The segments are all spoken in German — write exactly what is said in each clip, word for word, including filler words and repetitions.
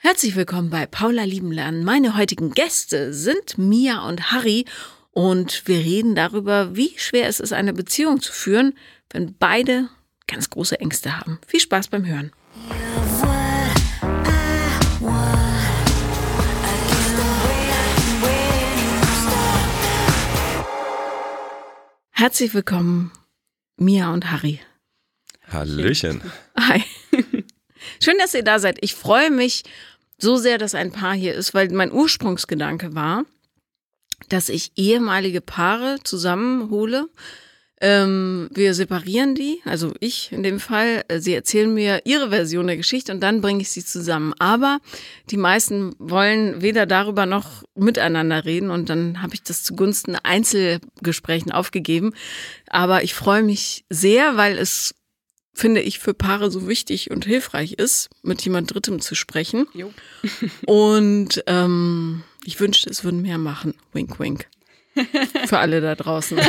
Herzlich willkommen bei Paula lieben lernen. Meine heutigen Gäste sind Mia und Harry und wir reden darüber, wie schwer es ist, eine Beziehung zu führen, wenn beide ganz große Ängste haben. Viel Spaß beim Hören. Herzlich willkommen, Mia und Harry. Hallöchen. Hi. Schön, dass ihr da seid. Ich freue mich so sehr, dass ein Paar hier ist, weil mein Ursprungsgedanke war, dass ich ehemalige Paare zusammenhole. Ähm, wir separieren die, also ich in dem Fall. Sie erzählen mir ihre Version der Geschichte und dann bringe ich sie zusammen. Aber die meisten wollen weder darüber noch miteinander reden und dann habe ich das zugunsten Einzelgesprächen aufgegeben. Aber ich freue mich sehr, weil es, finde ich, für Paare so wichtig und hilfreich ist, mit jemand Drittem zu sprechen. Jo. Und ähm, ich wünschte, es würden mehr machen. Wink, wink. Für alle da draußen.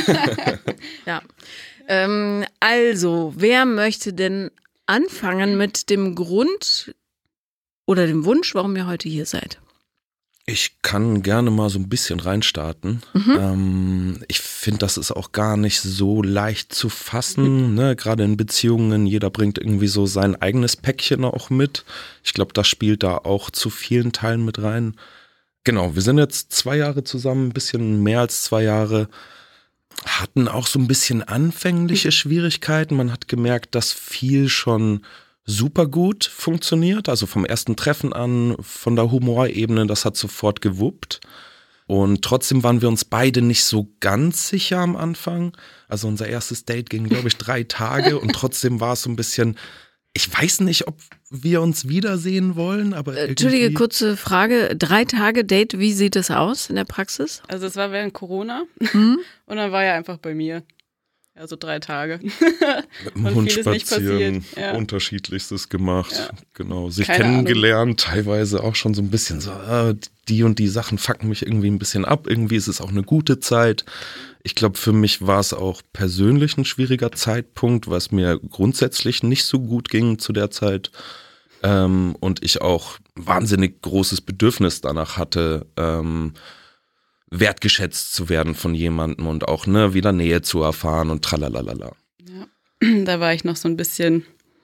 Ja. Ähm, also, wer möchte denn anfangen mit dem Grund oder dem Wunsch, warum ihr heute hier seid? Ich kann gerne mal so ein bisschen reinstarten. Mhm. Ähm, ich finde, das ist auch gar nicht so leicht zu fassen, mhm. ne? Gerade in Beziehungen, jeder bringt irgendwie so sein eigenes Päckchen auch mit. Ich glaube, das spielt da auch zu vielen Teilen mit rein. Genau, wir sind jetzt zwei Jahre zusammen, ein bisschen mehr als zwei Jahre, hatten auch so ein bisschen anfängliche Schwierigkeiten. Man hat gemerkt, dass viel schon super gut funktioniert, also vom ersten Treffen an, von der Humorebene, das hat sofort gewuppt. Und trotzdem waren wir uns beide nicht so ganz sicher am Anfang. Also unser erstes Date ging, glaube ich, drei Tage und trotzdem war es so ein bisschen, ich weiß nicht, ob wir uns wiedersehen wollen, aber irgendwie... Entschuldige, kurze Frage, drei Tage Date, wie sieht das aus in der Praxis? Also es war während Corona mhm. und dann war er einfach bei mir. Also drei Tage. Mit dem Hund spazieren, ja. Unterschiedlichstes gemacht, ja. Genau, sich Keine kennengelernt, Ahnung. Teilweise auch schon so ein bisschen so, ah, die und die Sachen fucken mich irgendwie ein bisschen ab, irgendwie ist es auch eine gute Zeit. Ich glaube, für mich war es auch persönlich ein schwieriger Zeitpunkt, weil es mir grundsätzlich nicht so gut ging zu der Zeit ähm, und ich auch wahnsinnig großes Bedürfnis danach hatte, ähm, wertgeschätzt zu werden von jemandem und auch ne, wieder Nähe zu erfahren und tralalala. Ja, da war ich noch so ein bisschen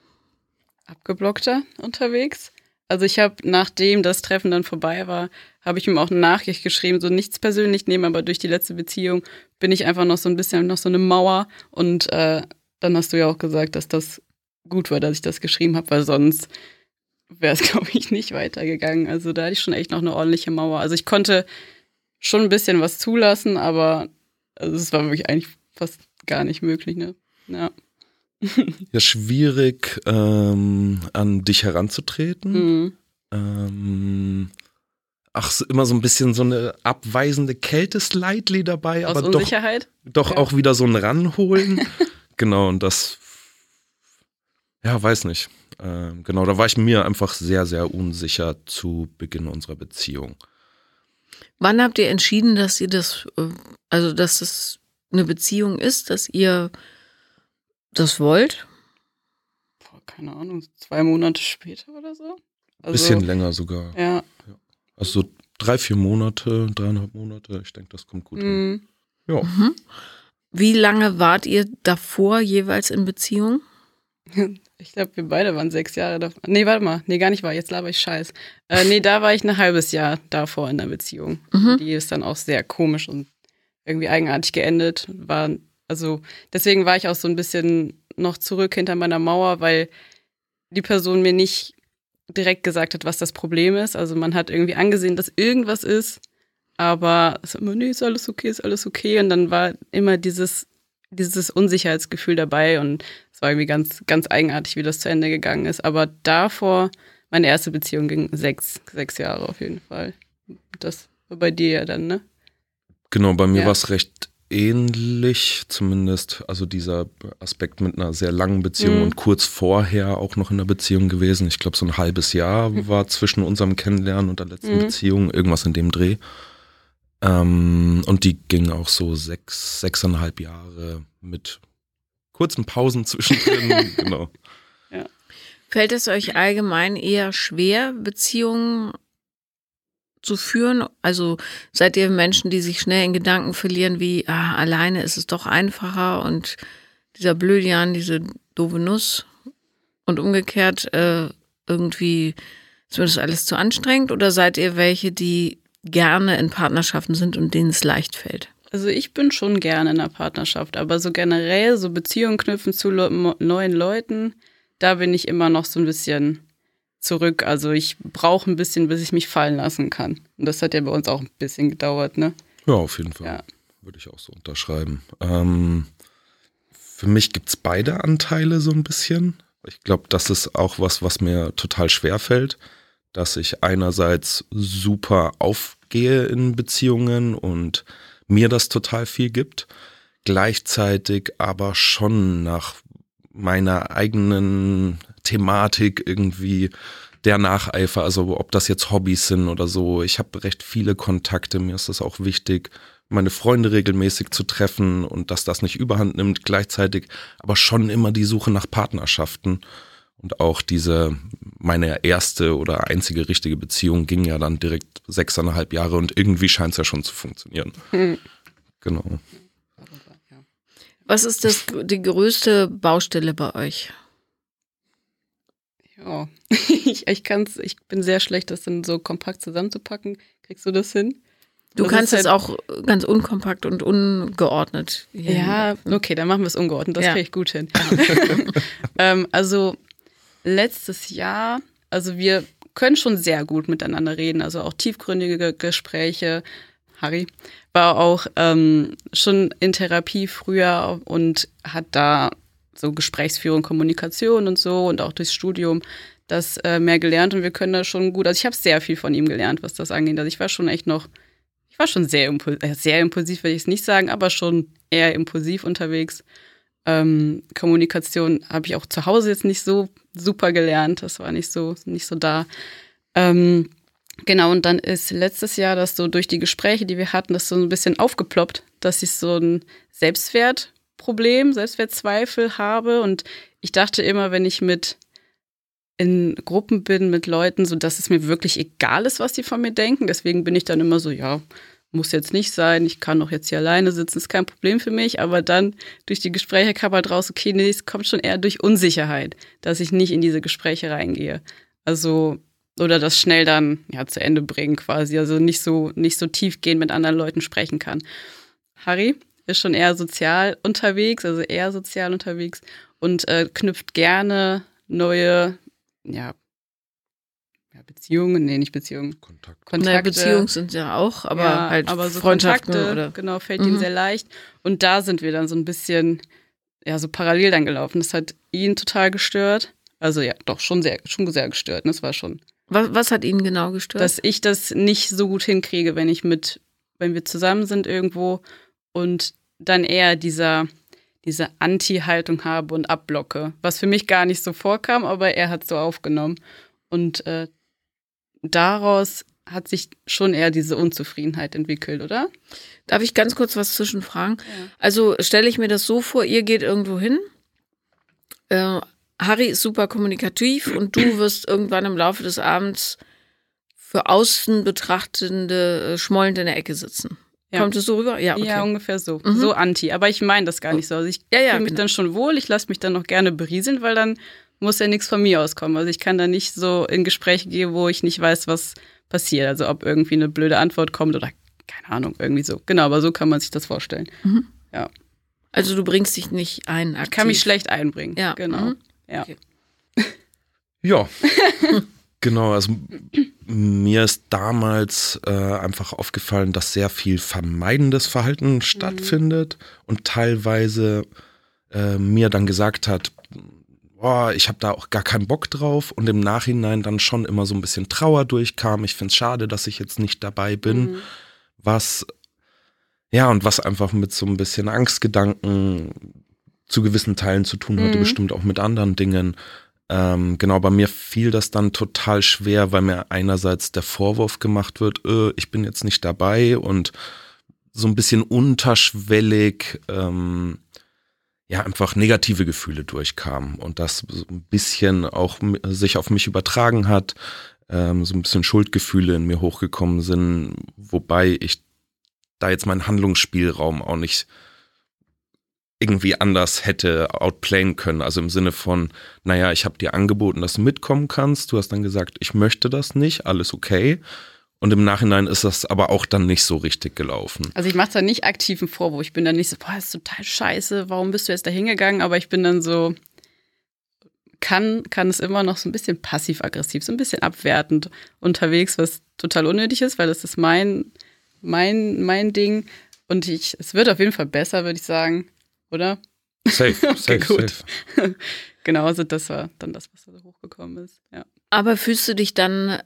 abgeblockter unterwegs. Also ich habe, nachdem das Treffen dann vorbei war, habe ich ihm auch eine Nachricht geschrieben, so nichts persönlich nehmen, aber durch die letzte Beziehung bin ich einfach noch so ein bisschen noch so eine Mauer und äh, dann hast du ja auch gesagt, dass das gut war, dass ich das geschrieben habe, weil sonst wäre es, glaube ich, nicht weitergegangen. Also da hatte ich schon echt noch eine ordentliche Mauer. Also ich konnte schon ein bisschen was zulassen, aber also es war wirklich eigentlich fast gar nicht möglich, ne? Ja. Ja, schwierig, ähm, an dich heranzutreten. Mhm. Ähm, ach, immer so ein bisschen so eine abweisende Kälte-Slightly dabei, Aus aber Unsicherheit? doch, doch ja. Auch wieder so ein Ranholen. Genau, und das, ja, weiß nicht. Ähm, genau, da war ich mir einfach sehr, sehr unsicher zu Beginn unserer Beziehung. Wann habt ihr entschieden, dass ihr das, also dass es eine Beziehung ist, dass ihr das wollt? Boah, keine Ahnung, zwei Monate später oder so? Also, bisschen länger sogar. Ja. ja. Also so drei, vier Monate, dreieinhalb Monate, ich denke, das kommt gut mhm. hin. Ja. Mhm. Wie lange wart ihr davor jeweils in Beziehung? Ich glaube, wir beide waren sechs Jahre davor. Nee, warte mal. Nee, gar nicht wahr. Jetzt laber ich Scheiß. Äh, nee, da war ich ein halbes Jahr davor in der Beziehung. Mhm. Die ist dann auch sehr komisch und irgendwie eigenartig geendet. War, also deswegen war ich auch so ein bisschen noch zurück hinter meiner Mauer, weil die Person mir nicht direkt gesagt hat, was das Problem ist. Also man hat irgendwie angesehen, dass irgendwas ist, aber es ist immer, nee, ist alles okay, ist alles okay. Und dann war immer dieses dieses Unsicherheitsgefühl dabei und es war irgendwie ganz, ganz eigenartig, wie das zu Ende gegangen ist. Aber davor, meine erste Beziehung ging sechs, sechs Jahre auf jeden Fall. Das war bei dir ja dann, ne? Genau, bei mir ja. war es recht ähnlich, zumindest, also dieser Aspekt mit einer sehr langen Beziehung mhm. und kurz vorher auch noch in der Beziehung gewesen. Ich glaube, so ein halbes Jahr mhm. war zwischen unserem Kennenlernen und der letzten mhm. Beziehung, irgendwas in dem Dreh. Ähm, und die ging auch so sechs, sechseinhalb Jahre mit kurzen Pausen zwischendrin, genau. Ja. Fällt es euch allgemein eher schwer, Beziehungen zu führen? Also seid ihr Menschen, die sich schnell in Gedanken verlieren, wie ah, alleine ist es doch einfacher und dieser Blödian, diese doofe Nuss und umgekehrt äh, irgendwie ist mir das alles zu anstrengend? Oder seid ihr welche, die gerne in Partnerschaften sind und denen es leicht fällt? Also ich bin schon gerne in einer Partnerschaft, aber so generell so Beziehungen knüpfen zu le- neuen Leuten, da bin ich immer noch so ein bisschen zurück. Also ich brauche ein bisschen, bis ich mich fallen lassen kann. Und das hat ja bei uns auch ein bisschen gedauert, ne? Ja, auf jeden Fall. Ja. Würde ich auch so unterschreiben. Ähm, für mich gibt es beide Anteile so ein bisschen. Ich glaube, das ist auch was, was mir total schwer fällt, dass ich einerseits super aufgehe in Beziehungen und mir das total viel gibt, gleichzeitig aber schon nach meiner eigenen Thematik irgendwie der Nacheifer, also ob das jetzt Hobbys sind oder so. Ich habe recht viele Kontakte, mir ist es auch wichtig, meine Freunde regelmäßig zu treffen und dass das nicht überhand nimmt, gleichzeitig aber schon immer die Suche nach Partnerschaften. Und auch diese, meine erste oder einzige richtige Beziehung ging ja dann direkt sechseinhalb Jahre und irgendwie scheint es ja schon zu funktionieren. Mhm. Genau. Was ist das, die größte Baustelle bei euch? Ja, ich, ich kann's, ich bin sehr schlecht, das dann so kompakt zusammenzupacken. Kriegst du das hin? Du das kannst es halt auch ganz unkompakt und ungeordnet. Ja, okay, dann machen wir es ungeordnet. Das ja. kriege ich gut hin. ähm, also letztes Jahr, also wir können schon sehr gut miteinander reden, also auch tiefgründige Gespräche. Harry war auch ähm, schon in Therapie früher und hat da so Gesprächsführung, Kommunikation und so und auch durchs Studium das äh, mehr gelernt und wir können da schon gut, also ich habe sehr viel von ihm gelernt, was das angeht. Also ich war schon echt noch, ich war schon sehr, impul- äh, sehr impulsiv, will ich es nicht sagen, aber schon eher impulsiv unterwegs. Ähm, Kommunikation habe ich auch zu Hause jetzt nicht so super gelernt, das war nicht so, nicht so da. Ähm, genau, und dann ist letztes Jahr das so durch die Gespräche, die wir hatten, das so ein bisschen aufgeploppt, dass ich so ein Selbstwertproblem, Selbstwertzweifel habe und ich dachte immer, wenn ich mit in Gruppen bin mit Leuten, so dass es mir wirklich egal ist, was die von mir denken, deswegen bin ich dann immer so, ja, muss jetzt nicht sein, ich kann auch jetzt hier alleine sitzen, ist kein Problem für mich, aber dann durch die Gespräche kam halt raus, okay, nee, es kommt schon eher durch Unsicherheit, dass ich nicht in diese Gespräche reingehe. Also, oder das schnell dann ja zu Ende bringen quasi, also nicht so, nicht so tiefgehend mit anderen Leuten sprechen kann. Harry ist schon eher sozial unterwegs, also eher sozial unterwegs und äh, knüpft gerne neue, ja, Ja, Beziehungen, nee, nicht Beziehungen. Kontakt. Kontakte. Naja, Beziehungen sind ja auch, aber ja, halt aber so Freundschaften Kontakte, oder genau, fällt mhm. ihm sehr leicht. Und da sind wir dann so ein bisschen, ja, so parallel dann gelaufen. Das hat ihn total gestört. Also ja, doch, schon sehr, schon sehr gestört. Das war schon. Was, was hat ihn genau gestört? Dass ich das nicht so gut hinkriege, wenn ich mit, wenn wir zusammen sind irgendwo und dann eher dieser, diese Anti-Haltung habe und abblocke. Was für mich gar nicht so vorkam, aber er hat so aufgenommen. Und äh, daraus hat sich schon eher diese Unzufriedenheit entwickelt, oder? Darf ich ganz kurz was zwischenfragen? Ja. Also stelle ich mir das so vor, ihr geht irgendwo hin, äh, Harry ist super kommunikativ und du wirst irgendwann im Laufe des Abends für außen betrachtende äh, schmollend in der Ecke sitzen. Ja. Kommt es so rüber? Ja, okay. Ja, ungefähr so. Mhm. So anti. Aber ich meine das gar nicht so. Also ich ja, ja, fühle mich genau. dann schon wohl, ich lasse mich dann noch gerne berieseln, weil dann muss ja nichts von mir auskommen. Also ich kann da nicht so in Gespräche gehen, wo ich nicht weiß, was passiert. Also ob irgendwie eine blöde Antwort kommt oder keine Ahnung, irgendwie so. Genau, aber so kann man sich das vorstellen. Mhm. Ja. Also du bringst dich nicht ein, aktiv. Ich kann mich schlecht einbringen. Ja. Genau. Mhm. Ja. Okay. Ja. Genau, also mir ist damals äh, einfach aufgefallen, dass sehr viel vermeidendes Verhalten stattfindet mhm. und teilweise äh, mir dann gesagt hat, boah, ich habe da auch gar keinen Bock drauf und im Nachhinein dann schon immer so ein bisschen Trauer durchkam. Ich finde es schade, dass ich jetzt nicht dabei bin, mhm. was ja und was einfach mit so ein bisschen Angstgedanken zu gewissen Teilen zu tun hatte, mhm. bestimmt auch mit anderen Dingen. Ähm, genau, bei mir fiel das dann total schwer, weil mir einerseits der Vorwurf gemacht wird, äh, ich bin jetzt nicht dabei und so ein bisschen unterschwellig, ähm, ja einfach negative Gefühle durchkamen und das so ein bisschen auch m- sich auf mich übertragen hat, ähm, so ein bisschen Schuldgefühle in mir hochgekommen sind, wobei ich da jetzt meinen Handlungsspielraum auch nicht irgendwie anders hätte outplayen können. Also im Sinne von, naja, ich habe dir angeboten, dass du mitkommen kannst. Du hast dann gesagt, ich möchte das nicht, alles okay. Und im Nachhinein ist das aber auch dann nicht so richtig gelaufen. Also ich mache da nicht aktiven Vorwurf. Ich bin dann nicht so, boah, das ist total scheiße, warum bist du jetzt da hingegangen? Aber ich bin dann so, kann, kann es immer noch so ein bisschen passiv-aggressiv, so ein bisschen abwertend unterwegs, was total unnötig ist, weil das ist mein, mein, mein Ding. Und ich, es wird auf jeden Fall besser, würde ich sagen. Oder? Safe, safe, Okay, gut. safe. Genau, also das war dann das, was da hochgekommen ist. Ja. Aber fühlst du dich dann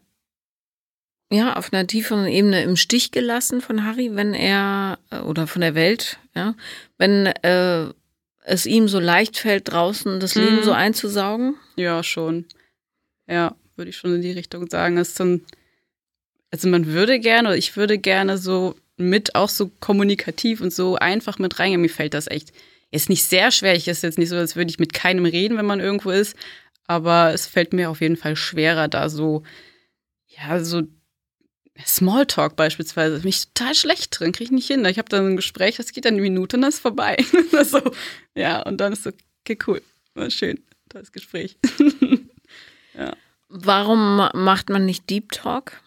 ja auf einer tieferen Ebene im Stich gelassen von Harry, wenn er, oder von der Welt, ja, wenn äh, es ihm so leicht fällt, draußen das Leben Mhm. so einzusaugen? Ja, schon. Ja, würde ich schon in die Richtung sagen. Es ist dann, also man würde gerne, oder ich würde gerne so mit auch so kommunikativ und so einfach mit reingehen. Mir fällt das echt, ist nicht sehr schwer. Ich ist jetzt nicht so, als würde ich mit keinem reden, wenn man irgendwo ist. Aber es fällt mir auf jeden Fall schwerer, da so, ja, so Smalltalk beispielsweise. Bin ich total schlecht drin, kriege ich nicht hin. Ich habe dann ein Gespräch, das geht dann eine Minute und dann ist vorbei. so, ja, und dann ist so, okay, cool, war schön, tolles Gespräch. ja. Warum macht man nicht Deep Talk?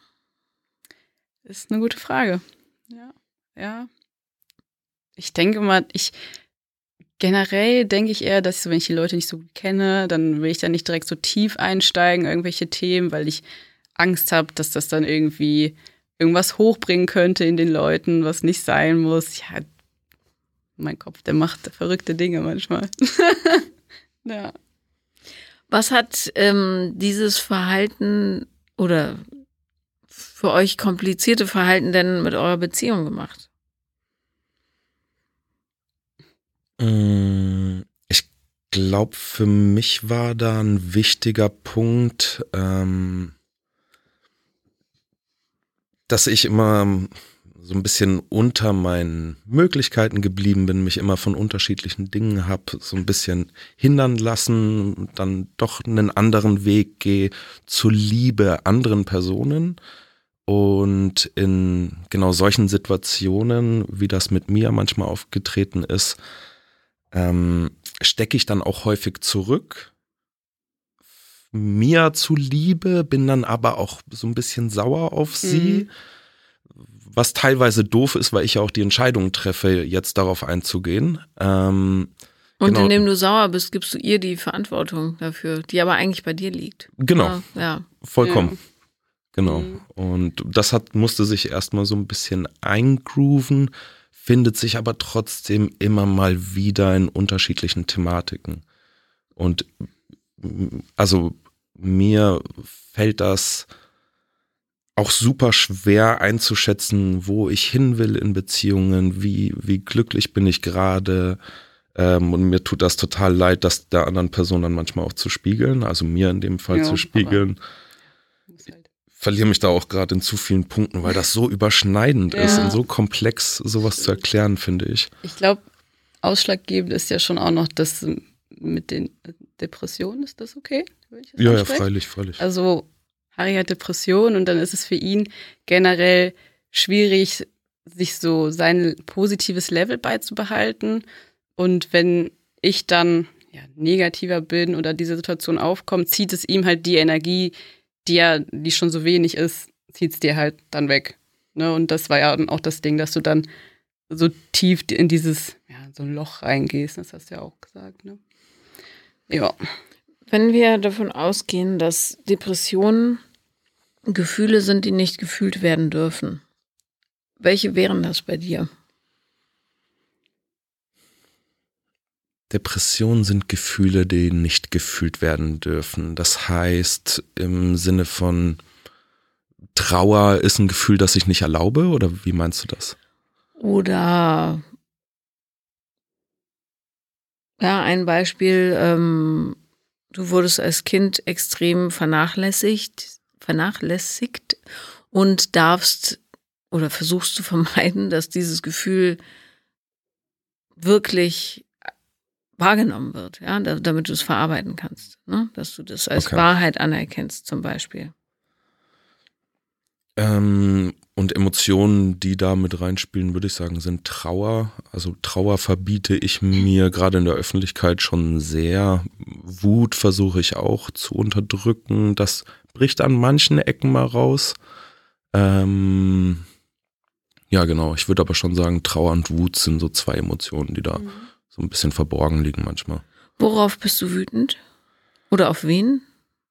Ist eine gute Frage. Ja, ja. Ich denke mal, ich generell denke ich eher, dass so, wenn ich die Leute nicht so gut kenne, dann will ich da nicht direkt so tief einsteigen, irgendwelche Themen, weil ich Angst habe, dass das dann irgendwie irgendwas hochbringen könnte in den Leuten, was nicht sein muss. Ja, mein Kopf, der macht verrückte Dinge manchmal. ja. Was hat ähm, dieses Verhalten oder für euch komplizierte Verhalten denn mit eurer Beziehung gemacht? Ich glaube, für mich war da ein wichtiger Punkt, ähm, dass ich immer so ein bisschen unter meinen Möglichkeiten geblieben bin, mich immer von unterschiedlichen Dingen habe so ein bisschen hindern lassen, dann doch einen anderen Weg gehe zur Liebe anderen Personen. Und in genau solchen Situationen, wie das mit mir manchmal aufgetreten ist, ähm, stecke ich dann auch häufig zurück. Mir zuliebe, bin dann aber auch so ein bisschen sauer auf sie. Mhm. Was teilweise doof ist, weil ich ja auch die Entscheidung treffe, jetzt darauf einzugehen. Ähm, Und genau. indem du sauer bist, gibst du ihr die Verantwortung dafür, die aber eigentlich bei dir liegt. Genau, ja, ja. vollkommen. Ja. Genau. Mhm. Und das hat, musste sich erstmal so ein bisschen eingrooven, findet sich aber trotzdem immer mal wieder in unterschiedlichen Thematiken. Und also mir fällt das auch super schwer einzuschätzen, wo ich hin will in Beziehungen, wie, wie glücklich bin ich gerade. Ähm, und mir tut das total leid, das der anderen Person dann manchmal auch zu spiegeln, also mir in dem Fall Ja, zu spiegeln. Halt. Verliere mich da auch gerade in zu vielen Punkten, weil das so überschneidend Ja. ist und so komplex, sowas zu erklären, finde ich. Ich glaube, ausschlaggebend ist ja schon auch noch das mit den Depressionen. Ist das okay? Wenn ich das Ja, ja, anspreche? freilich, freilich. Also Harry hat Depressionen und dann ist es für ihn generell schwierig, sich so sein positives Level beizubehalten. Und wenn ich dann ja, negativer bin oder diese Situation aufkommt, zieht es ihm halt die Energie, die ja, die schon so wenig ist, zieht es dir halt dann weg. Ne? Und das war ja dann auch das Ding, dass du dann so tief in dieses, ja, so ein Loch reingehst. Das hast du ja auch gesagt, ne? Ja. Wenn wir davon ausgehen, dass Depressionen Gefühle sind, die nicht gefühlt werden dürfen, welche wären das bei dir? Depressionen sind Gefühle, die nicht gefühlt werden dürfen. Das heißt, im Sinne von Trauer ist ein Gefühl, das ich nicht erlaube, oder wie meinst du das? Oder ja, ein Beispiel, ähm, du wurdest als Kind extrem vernachlässigt, vernachlässigt und darfst oder versuchst zu vermeiden, dass dieses Gefühl wirklich wahrgenommen wird, ja, da, damit du es verarbeiten kannst, ne? Dass du das als Okay. Wahrheit anerkennst zum Beispiel. Ähm, und Emotionen, die da mit reinspielen, würde ich sagen, sind Trauer. Also Trauer verbiete ich mir gerade in der Öffentlichkeit schon sehr. Wut versuche ich auch zu unterdrücken. Das bricht an manchen Ecken mal raus. Ähm, ja, genau. Ich würde aber schon sagen, Trauer und Wut sind so zwei Emotionen, die da Mhm. so ein bisschen verborgen liegen manchmal. Worauf bist du wütend? Oder auf wen?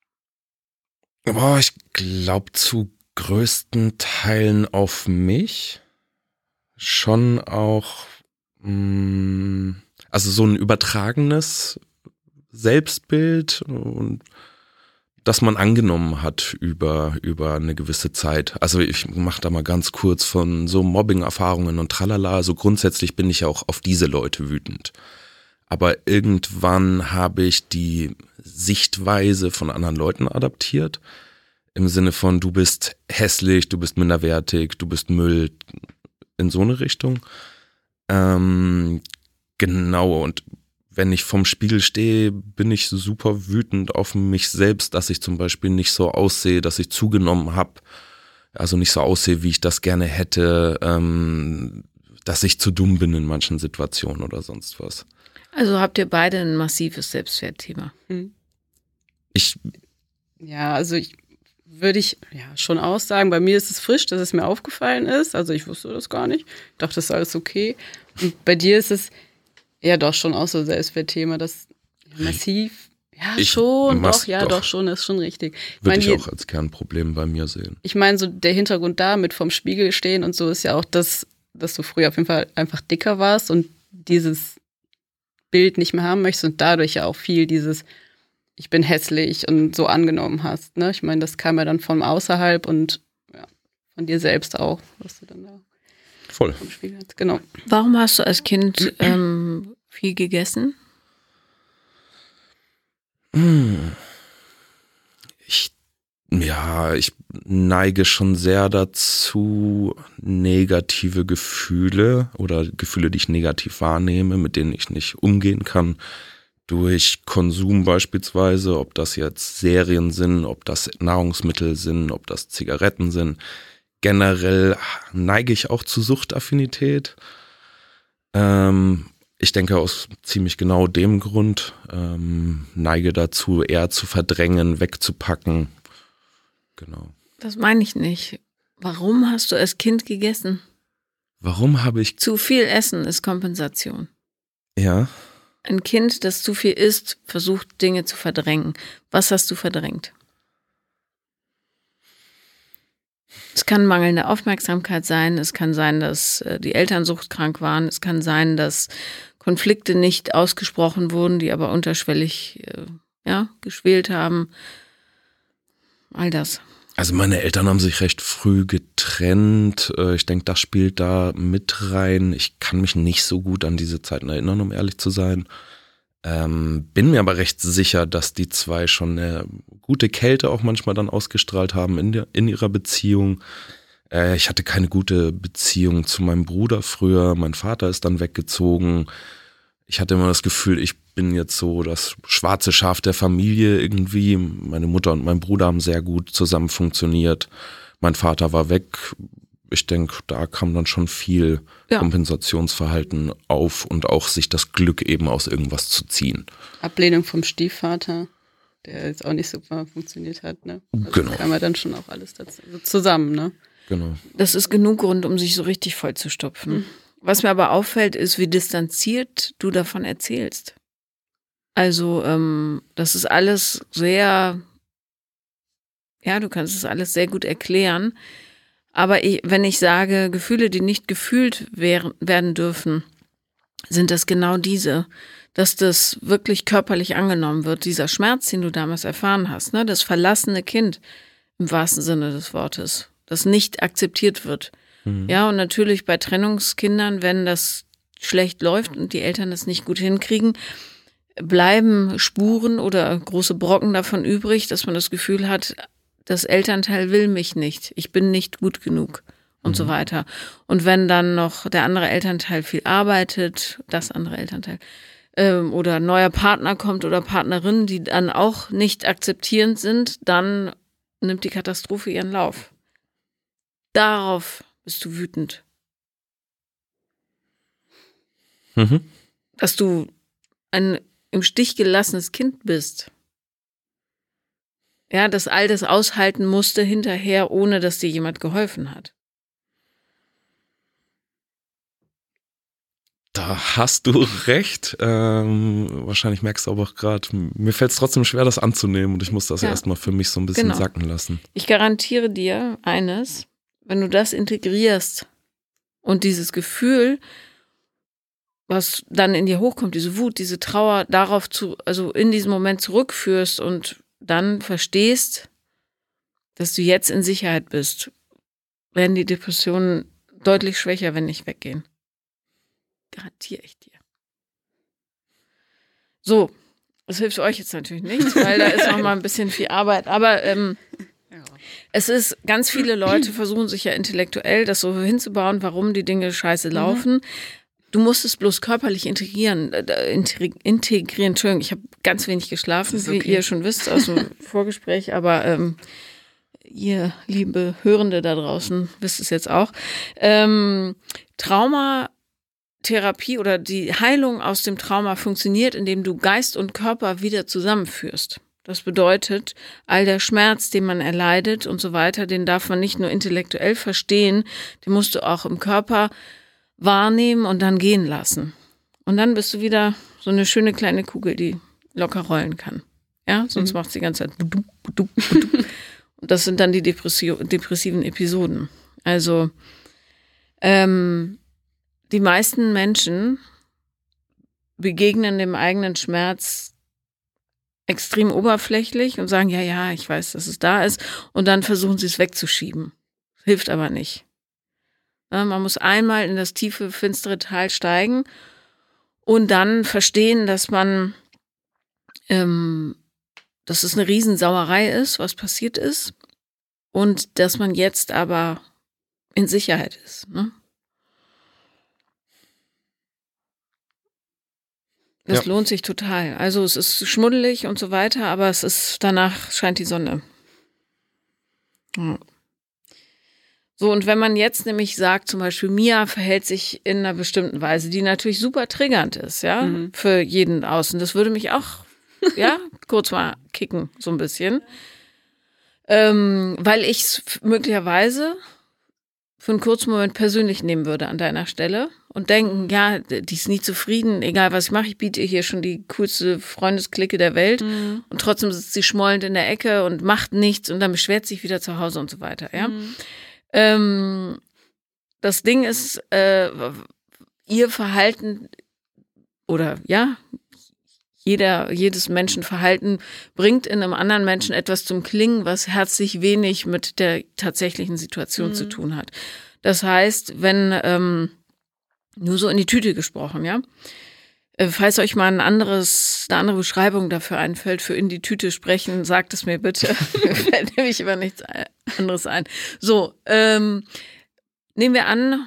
Boah, ich glaube zu größten Teilen auf mich. Schon auch, mh, also so ein übertragenes Selbstbild und das man angenommen hat über, über eine gewisse Zeit. Also ich mache da mal ganz kurz von so Mobbing-Erfahrungen und tralala. Also grundsätzlich bin ich ja auch auf diese Leute wütend. Aber irgendwann habe ich die Sichtweise von anderen Leuten adaptiert. Im Sinne von, du bist hässlich, du bist minderwertig, du bist Müll, in so eine Richtung. Ähm, genau, und wenn ich vorm Spiegel stehe, bin ich super wütend auf mich selbst, dass ich zum Beispiel nicht so aussehe, dass ich zugenommen habe, also nicht so aussehe, wie ich das gerne hätte, ähm, dass ich zu dumm bin in manchen Situationen oder sonst was. Also habt ihr beide ein massives Selbstwertthema. Mhm. Ich, Ja, also ich würde ich ja schon aussagen, bei mir ist es frisch, dass es mir aufgefallen ist. Also ich wusste das gar nicht. Ich dachte, das ist alles okay. Und bei dir ist es ja doch schon auch so ein Selbstwertthema, das ja, massiv, ja Ich schon, mach's doch, ja doch. doch schon, ist schon richtig. würde mein, ich je- auch als Kernproblem bei mir sehen. Ich meine, so der Hintergrund da mit vorm Spiegel stehen und so ist ja auch das, dass du früher auf jeden Fall einfach dicker warst und dieses Bild nicht mehr haben möchtest und dadurch ja auch viel dieses ich bin hässlich und so angenommen hast. Ne? Ich meine, das kam ja dann von außerhalb und ja, von dir selbst auch, was du dann da Voll. vom Spiegel hast. Genau. Warum hast du als Kind ähm, viel gegessen? Hm. Ich, ja, ich neige schon sehr dazu, negative Gefühle oder Gefühle, die ich negativ wahrnehme, mit denen ich nicht umgehen kann, durch Konsum beispielsweise, ob das jetzt Serien sind, ob das Nahrungsmittel sind, ob das Zigaretten sind. Generell neige ich auch zu Suchtaffinität. Ähm, ich denke aus ziemlich genau dem Grund, ähm, neige dazu, eher zu verdrängen, wegzupacken. Genau. Das meine ich nicht. Warum hast du als Kind gegessen? Warum habe ich, Zu viel Essen ist Kompensation. ja, Ein Kind, das zu viel isst, versucht Dinge zu verdrängen. Was hast du verdrängt? Es kann mangelnde Aufmerksamkeit sein, es kann sein, dass äh, die Eltern suchtkrank waren, es kann sein, dass Konflikte nicht ausgesprochen wurden, die aber unterschwellig äh, ja, geschwelt haben. All das. also meine Eltern haben sich recht früh getrennt. Äh, Ich denke, das spielt da mit rein. Ich kann mich nicht so gut an diese Zeiten erinnern, um ehrlich zu sein. Ähm, bin mir aber recht sicher, dass die zwei schon eine gute Kälte auch manchmal dann ausgestrahlt haben in, der, in ihrer Beziehung. Äh, ich hatte keine gute Beziehung zu meinem Bruder früher. Mein Vater ist dann weggezogen. Ich hatte immer das Gefühl, ich bin jetzt so das schwarze Schaf der Familie irgendwie. Meine Mutter und mein Bruder haben sehr gut zusammen funktioniert. Mein Vater war weg. Ich denke, da kam dann schon viel Ja. Kompensationsverhalten auf und auch sich das Glück eben aus irgendwas zu ziehen. Ablehnung vom Stiefvater, der jetzt auch nicht super funktioniert hat. Ne? Also Genau. Das kam ja dann schon auch alles dazu, also zusammen. Ne? Genau. Das ist genug Grund, um sich so richtig voll zu stopfen. Was mir aber auffällt, ist, wie distanziert du davon erzählst. Also, ähm, das ist alles sehr, ja, du kannst es alles sehr gut erklären. Aber ich, wenn ich sage, Gefühle, die nicht gefühlt wären, werden dürfen, sind das genau diese, dass das wirklich körperlich angenommen wird. Dieser Schmerz, den du damals erfahren hast, ne, das verlassene Kind im wahrsten Sinne des Wortes, das nicht akzeptiert wird. Mhm. Ja, und natürlich bei Trennungskindern, wenn das schlecht läuft und die Eltern das nicht gut hinkriegen, bleiben Spuren oder große Brocken davon übrig, dass man das Gefühl hat, das Elternteil will mich nicht, ich bin nicht gut genug und Mhm. so weiter. Und wenn dann noch der andere Elternteil viel arbeitet, das andere Elternteil ähm, oder ein neuer Partner kommt oder Partnerin, die dann auch nicht akzeptierend sind, dann nimmt die Katastrophe ihren Lauf. Darauf bist du wütend. Mhm. Dass du ein im Stich gelassenes Kind bist. Ja, das all das aushalten musste hinterher, ohne dass dir jemand geholfen hat. Da hast du recht. Ähm, wahrscheinlich merkst du aber auch gerade, mir fällt es trotzdem schwer, das anzunehmen und ich muss das ja. erstmal für mich so ein bisschen genau. sacken lassen. Ich garantiere dir eines, wenn du das integrierst und dieses Gefühl, was dann in dir hochkommt, diese Wut, diese Trauer, darauf zu, also in diesem Moment zurückführst und dann verstehst, dass du jetzt in Sicherheit bist, werden die Depressionen deutlich schwächer, wenn nicht weggehen. Garantiere ich dir. So, das hilft euch jetzt natürlich nicht, weil da ist noch mal ein bisschen viel Arbeit. Aber ähm, ja. es ist, ganz viele Leute versuchen sich ja intellektuell das so hinzubauen, warum die Dinge scheiße laufen. Mhm. Du musst es bloß körperlich integrieren. Äh, integrieren, Entschuldigung, ich habe ganz wenig geschlafen, okay. wie ihr schon wisst aus dem Vorgespräch, aber ähm, ihr liebe Hörende da draußen wisst es jetzt auch. Ähm, Traumatherapie oder die Heilung aus dem Trauma funktioniert, indem du Geist und Körper wieder zusammenführst. Das bedeutet, all der Schmerz, den man erleidet und so weiter, den darf man nicht nur intellektuell verstehen, den musst du auch im Körper wahrnehmen und dann gehen lassen. Und dann bist du wieder so eine schöne kleine Kugel, die locker rollen kann. Ja, sonst mhm. macht es die ganze Zeit. Und das sind dann die Depressi- depressiven Episoden. Also ähm, die meisten Menschen begegnen dem eigenen Schmerz extrem oberflächlich und sagen, ja, ja, ich weiß, dass es da ist. Und dann versuchen sie es wegzuschieben. Hilft aber nicht. Ja, man muss einmal in das tiefe, finstere Tal steigen und dann verstehen, dass man, ähm, dass es eine Riesensauerei ist, was passiert ist. Und dass man jetzt aber in Sicherheit ist. Ne? Das ja. lohnt sich total. Also es ist schmuddelig und so weiter, aber es ist, danach scheint die Sonne. Ja. So, und wenn man jetzt nämlich sagt, zum Beispiel Mia verhält sich in einer bestimmten Weise, die natürlich super triggernd ist, ja, mhm. für jeden außen. Das würde mich auch, ja, kurz mal kicken, so ein bisschen. Ähm, weil ich es möglicherweise für einen kurzen Moment persönlich nehmen würde an deiner Stelle und denken, ja, die ist nie zufrieden, egal was ich mache, ich biete ihr hier schon die coolste Freundesklicke der Welt mhm. und trotzdem sitzt sie schmollend in der Ecke und macht nichts und dann beschwert sich wieder zu Hause und so weiter, ja. Mhm. Ähm, das Ding ist, äh, ihr Verhalten oder ja, Jeder, jedes Menschenverhalten bringt in einem anderen Menschen etwas zum Klingen, was herzlich wenig mit der tatsächlichen Situation mhm. zu tun hat. Das heißt, wenn, ähm, nur so in die Tüte gesprochen, ja, äh, falls euch mal ein anderes, eine andere Beschreibung dafür einfällt, für in die Tüte sprechen, sagt es mir bitte. Mir fällt nämlich immer nichts anderes ein. So, ähm, nehmen wir an,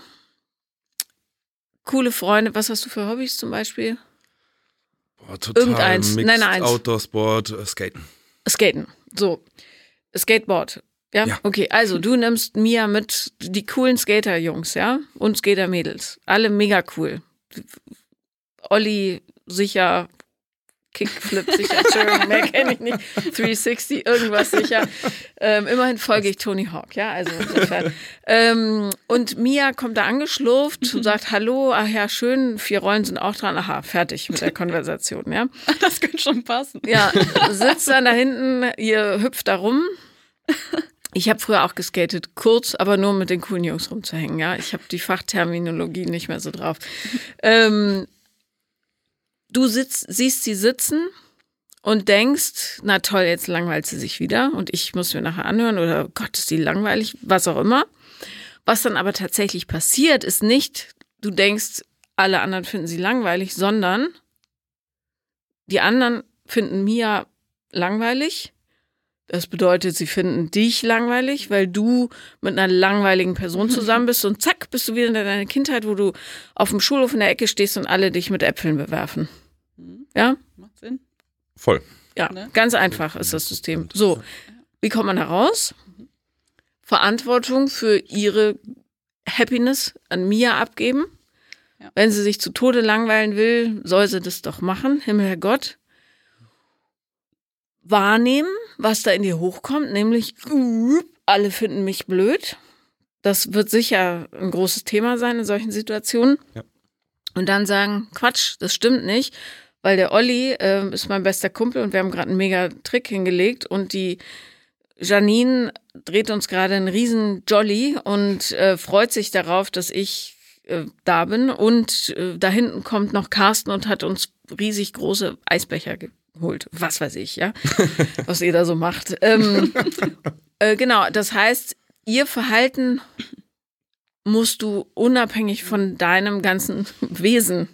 coole Freunde, was hast du für Hobbys zum Beispiel? Oh, total Irgendeins. Mixed Nein, nein, eins. Outdoor-Sport, äh, Skaten. Skaten, so. Skateboard. Ja? ja, okay. Also du nimmst Mia mit, die coolen Skater-Jungs, ja, und Skater-Mädels. Alle mega cool. Olli sicher, Kickflip sicher, Entschuldigung, mehr kenne ich nicht. dreihundertsechzig, irgendwas sicher. Ähm, immerhin folge ich Tony Hawk, ja, also insofern. ähm, und Mia kommt da angeschlurft und sagt, hallo, ach ja, schön, vier Rollen sind auch dran, aha, fertig mit der Konversation, ja. Das könnte schon passen. Ja, sitzt dann da hinten, ihr hüpft da rum. Ich habe früher auch geskatet, kurz, aber nur mit den coolen Jungs rumzuhängen, ja. Ich habe die Fachterminologie nicht mehr so drauf. ähm, Du sitzt, siehst sie sitzen und denkst, na toll, jetzt langweilt sie sich wieder und ich muss mir nachher anhören oder Gott, ist die langweilig, was auch immer. Was dann aber tatsächlich passiert, ist nicht, du denkst, alle anderen finden sie langweilig, sondern die anderen finden Mia langweilig. Das bedeutet, sie finden dich langweilig, weil du mit einer langweiligen Person zusammen bist und zack, bist du wieder in deiner Kindheit, wo du auf dem Schulhof in der Ecke stehst und alle dich mit Äpfeln bewerfen. Ja? Macht Sinn. Voll. Ja, Ne? ganz einfach ist das System. So, wie kommt man da raus? Verantwortung für ihre Happiness an Mia abgeben. Ja. Wenn sie sich zu Tode langweilen will, soll sie das doch machen. Himmel, Herrgott. Wahrnehmen, was da in dir hochkommt, nämlich alle finden mich blöd. Das wird sicher ein großes Thema sein in solchen Situationen. Ja. Und dann sagen, Quatsch, das stimmt nicht, weil der Olli äh, ist mein bester Kumpel und wir haben gerade einen mega Trick hingelegt und die Janine dreht uns gerade einen riesen Jolly und äh, freut sich darauf, dass ich äh, da bin. Und äh, da hinten kommt noch Carsten und hat uns riesig große Eisbecher geholt. Was weiß ich, ja, was ihr da so macht. Ähm, äh, genau, das heißt, ihr Verhalten musst du unabhängig von deinem ganzen Wesen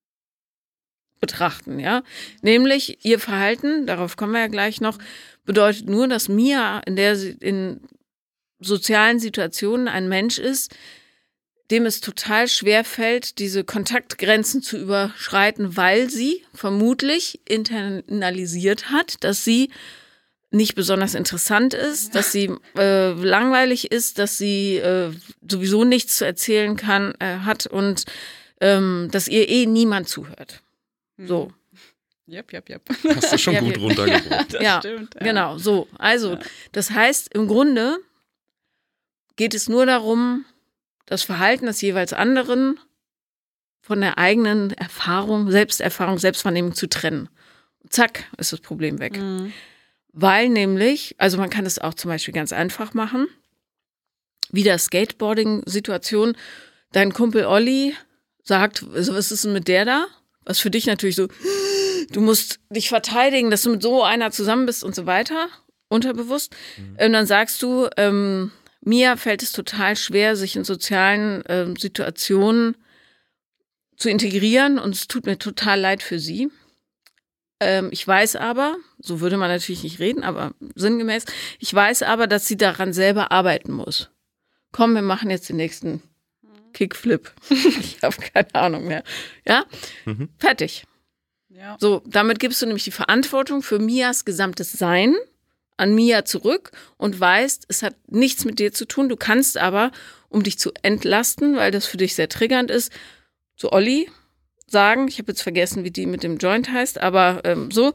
betrachten, ja. Nämlich ihr Verhalten, darauf kommen wir ja gleich noch, bedeutet nur, dass Mia in der in sozialen Situationen ein Mensch ist, dem es total schwer fällt, diese Kontaktgrenzen zu überschreiten, weil sie vermutlich internalisiert hat, dass sie nicht besonders interessant ist, dass sie äh, langweilig ist, dass sie äh, sowieso nichts zu erzählen kann, äh, hat und ähm, dass ihr eh niemand zuhört. So. Jep, jep, jep. Hast du schon Ja, gut wir- runtergebrochen. Das ja, stimmt. Ja. genau, so. Also, Ja. das heißt, im Grunde geht es nur darum, das Verhalten des jeweils anderen von der eigenen Erfahrung, Selbsterfahrung, Selbstwahrnehmung zu trennen. Zack, ist das Problem weg. Mhm. Weil nämlich, also man kann es auch zum Beispiel ganz einfach machen, wieder Skateboarding-Situation, dein Kumpel Olli sagt, also was ist denn mit der da? Was für dich natürlich so, du musst dich verteidigen, dass du mit so einer zusammen bist und so weiter, unterbewusst. Mhm. Und dann sagst du, ähm, mir fällt es total schwer, sich in sozialen ähm, Situationen zu integrieren und es tut mir total leid für sie. Ähm, ich weiß aber, so würde man natürlich nicht reden, aber sinngemäß, ich weiß aber, dass sie daran selber arbeiten muss. Komm, wir machen jetzt den nächsten Kickflip. Ich habe keine Ahnung mehr. Ja? Mhm. Fertig. Ja. So, damit gibst du nämlich die Verantwortung für Mias gesamtes Sein an Mia zurück und weißt, es hat nichts mit dir zu tun. Du kannst aber, um dich zu entlasten, weil das für dich sehr triggernd ist, zu Olli sagen, ich habe jetzt vergessen, wie die mit dem Joint heißt, aber ähm, so,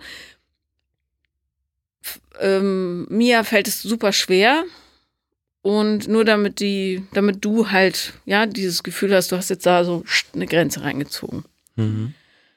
F- ähm, Mia fällt es super schwer und nur damit die, damit du halt, ja, dieses Gefühl hast, du hast jetzt da so eine Grenze reingezogen. Mhm.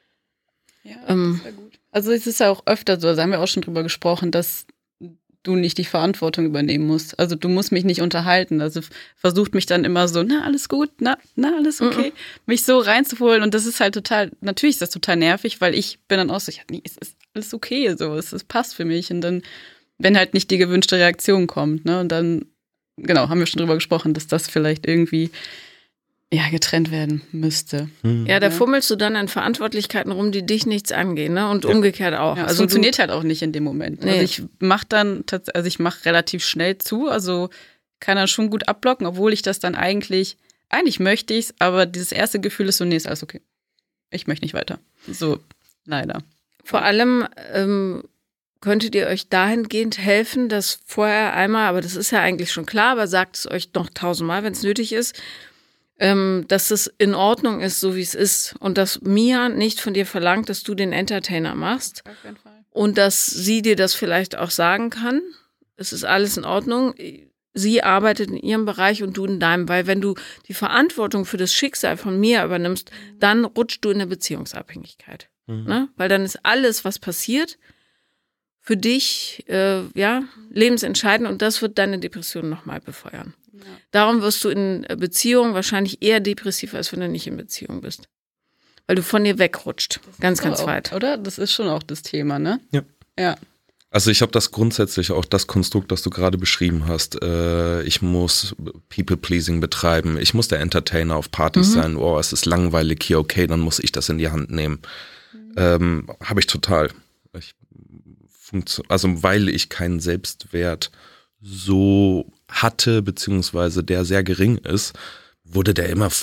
Ja, Ähm. das wäre gut. Also es ist ja auch öfter so, da haben wir auch schon drüber gesprochen, dass du nicht die Verantwortung übernehmen musst. Also du musst mich nicht unterhalten. Also versucht mich dann immer so, na, alles gut, na, na, alles okay, Mhm. mich so reinzuholen. Und das ist halt total, natürlich ist das total nervig, weil ich bin dann auch so, ja, nee, es ist alles okay, so, es, es passt für mich. Und dann, wenn halt nicht die gewünschte Reaktion kommt, ne, und dann, genau, haben wir schon drüber gesprochen, dass das vielleicht irgendwie, ja, getrennt werden müsste. Mhm. Ja, da Ja. fummelst du dann an Verantwortlichkeiten rum, die dich nichts angehen, ne? Und Ja. umgekehrt auch. Ja, es also funktioniert halt auch nicht in dem Moment. Nee. Also ich mache dann, tats- also ich mache relativ schnell zu, also kann dann schon gut abblocken, obwohl ich das dann eigentlich, eigentlich möchte ich's, aber dieses erste Gefühl ist so, nee, ist alles okay. Ich möchte nicht weiter. So, leider. du, vor allem ähm, könntet ihr euch dahingehend helfen, dass vorher einmal, aber das ist ja eigentlich schon klar, aber sagt es euch noch tausendmal, wenn es nötig ist, ähm, dass es in Ordnung ist, so wie es ist und dass Mia nicht von dir verlangt, dass du den Entertainer machst. Auf jeden Fall. Und dass sie dir das vielleicht auch sagen kann. Es ist alles in Ordnung. Sie arbeitet in ihrem Bereich und du in deinem. Weil wenn du die Verantwortung für das Schicksal von Mia übernimmst, dann rutschst du in eine Beziehungsabhängigkeit. Mhm. Ne? Weil dann ist alles, was passiert, für dich äh, ja, lebensentscheidend und das wird deine Depression nochmal befeuern. Ja. Darum wirst du in Beziehung wahrscheinlich eher depressiv, als wenn du nicht in Beziehung bist. Weil du von dir wegrutscht. Ganz, So ganz auch, weit. Oder? Das ist schon auch das Thema, ne? Ja. Ja. Also ich habe das grundsätzlich auch das Konstrukt, das du gerade beschrieben hast. Äh, ich muss People-Pleasing betreiben. Ich muss der Entertainer auf Partys Mhm. sein. Oh, es ist langweilig hier, okay, dann muss ich das in die Hand nehmen. Mhm. Ähm, habe ich total. Ich funktio- also weil ich keinen Selbstwert so hatte, beziehungsweise der sehr gering ist, wurde der immer f-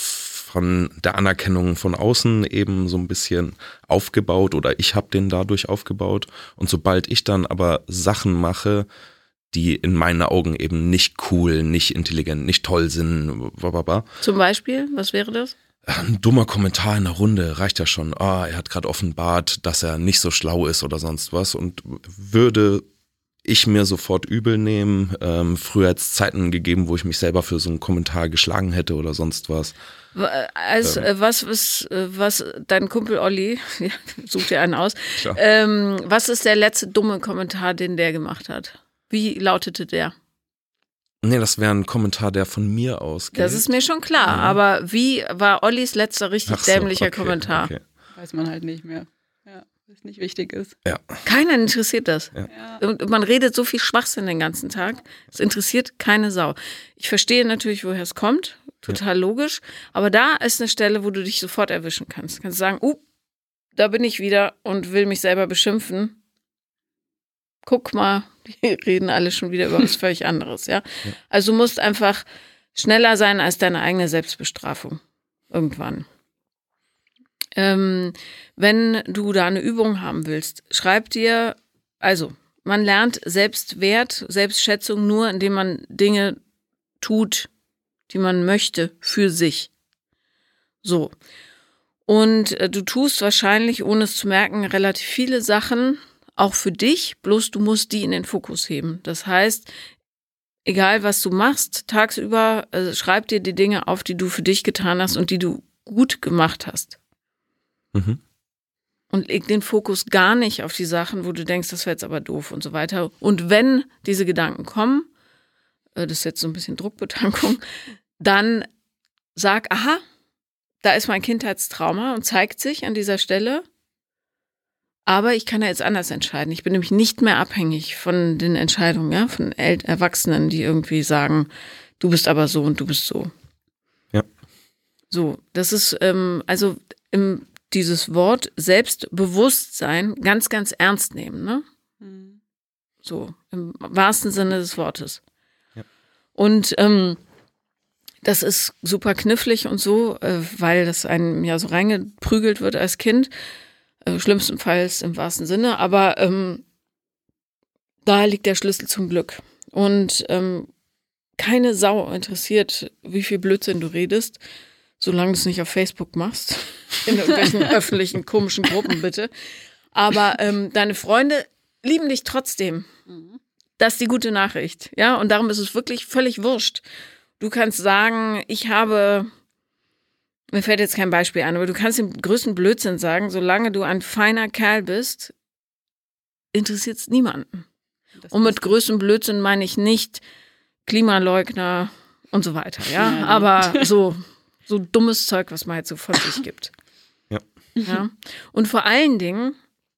von der Anerkennung von außen eben so ein bisschen aufgebaut oder ich habe den dadurch aufgebaut. Und sobald ich dann aber Sachen mache, die in meinen Augen eben nicht cool, nicht intelligent, nicht toll sind, blablabla. Zum Beispiel, was wäre das? Ein dummer Kommentar in der Runde reicht ja schon. Ah, er hat gerade offenbart, dass er nicht so schlau ist oder sonst was. Und würde ich mir sofort übel nehmen. Ähm, früher hat es Zeiten gegeben, wo ich mich selber für so einen Kommentar geschlagen hätte oder sonst was. Also, ähm. was ist, was dein Kumpel Olli, ja, such dir einen aus, Klar. ähm, was ist der letzte dumme Kommentar, den der gemacht hat? Wie lautete der? Nee, das wäre ein Kommentar, der von mir ausgeht. Das ist mir schon klar, ja. Aber wie war Ollis letzter richtig Ach so, dämlicher okay, Kommentar? Okay. Weiß man halt nicht mehr. Ja, was nicht wichtig ist. Ja. Keinen interessiert das. Ja. Und man redet so viel Schwachsinn den ganzen Tag. Es interessiert keine Sau. Ich verstehe natürlich, woher es kommt. Total ja. logisch. Aber da ist eine Stelle, wo du dich sofort erwischen kannst. Du kannst sagen, uh, da bin ich wieder und will mich selber beschimpfen. Guck mal, die reden alle schon wieder über was völlig anderes, ja? ja. Also du musst einfach schneller sein als deine eigene Selbstbestrafung. Irgendwann. Ähm, wenn du da eine Übung haben willst, schreib dir, also man lernt Selbstwert, Selbstschätzung nur, indem man Dinge tut, die man möchte, für sich. So. Und äh, du tust wahrscheinlich, ohne es zu merken, relativ viele Sachen, auch für dich, bloß du musst die in den Fokus heben. Das heißt, egal was du machst, tagsüber äh, schreib dir die Dinge auf, die du für dich getan hast und die du gut gemacht hast. Mhm. Und leg den Fokus gar nicht auf die Sachen, wo du denkst, das wäre jetzt aber doof und so weiter. Und wenn diese Gedanken kommen, äh, das ist jetzt so ein bisschen Druckbetankung, dann sag, aha, da ist mein Kindheitstrauma und zeigt sich an dieser Stelle. Aber ich kann ja jetzt anders entscheiden. Ich bin nämlich nicht mehr abhängig von den Entscheidungen, ja, von El- Erwachsenen, die irgendwie sagen, du bist aber so und du bist so. Ja. So, das ist ähm, also im, dieses Wort Selbstbewusstsein ganz, ganz ernst nehmen, ne? Mhm. So, im wahrsten Sinne des Wortes. Ja. Und ähm, das ist super knifflig und so, äh, weil das einem ja so reingeprügelt wird als Kind. Schlimmstenfalls im wahrsten Sinne, aber ähm, da liegt der Schlüssel zum Glück. Und ähm, keine Sau interessiert, wie viel Blödsinn du redest, solange du es nicht auf Facebook machst, in irgendwelchen öffentlichen komischen Gruppen bitte. Aber ähm, deine Freunde lieben dich trotzdem. Das ist die gute Nachricht. Ja, und darum ist es wirklich völlig wurscht. Du kannst sagen, ich habe... Mir fällt jetzt kein Beispiel ein, aber du kannst den größten Blödsinn sagen, solange du ein feiner Kerl bist, interessiert es niemanden. Das und mit größtem Blödsinn meine ich nicht Klimaleugner und so weiter, ja, ja aber so, so dummes Zeug, was man halt so von sich gibt. Ja. Ja. Und vor allen Dingen,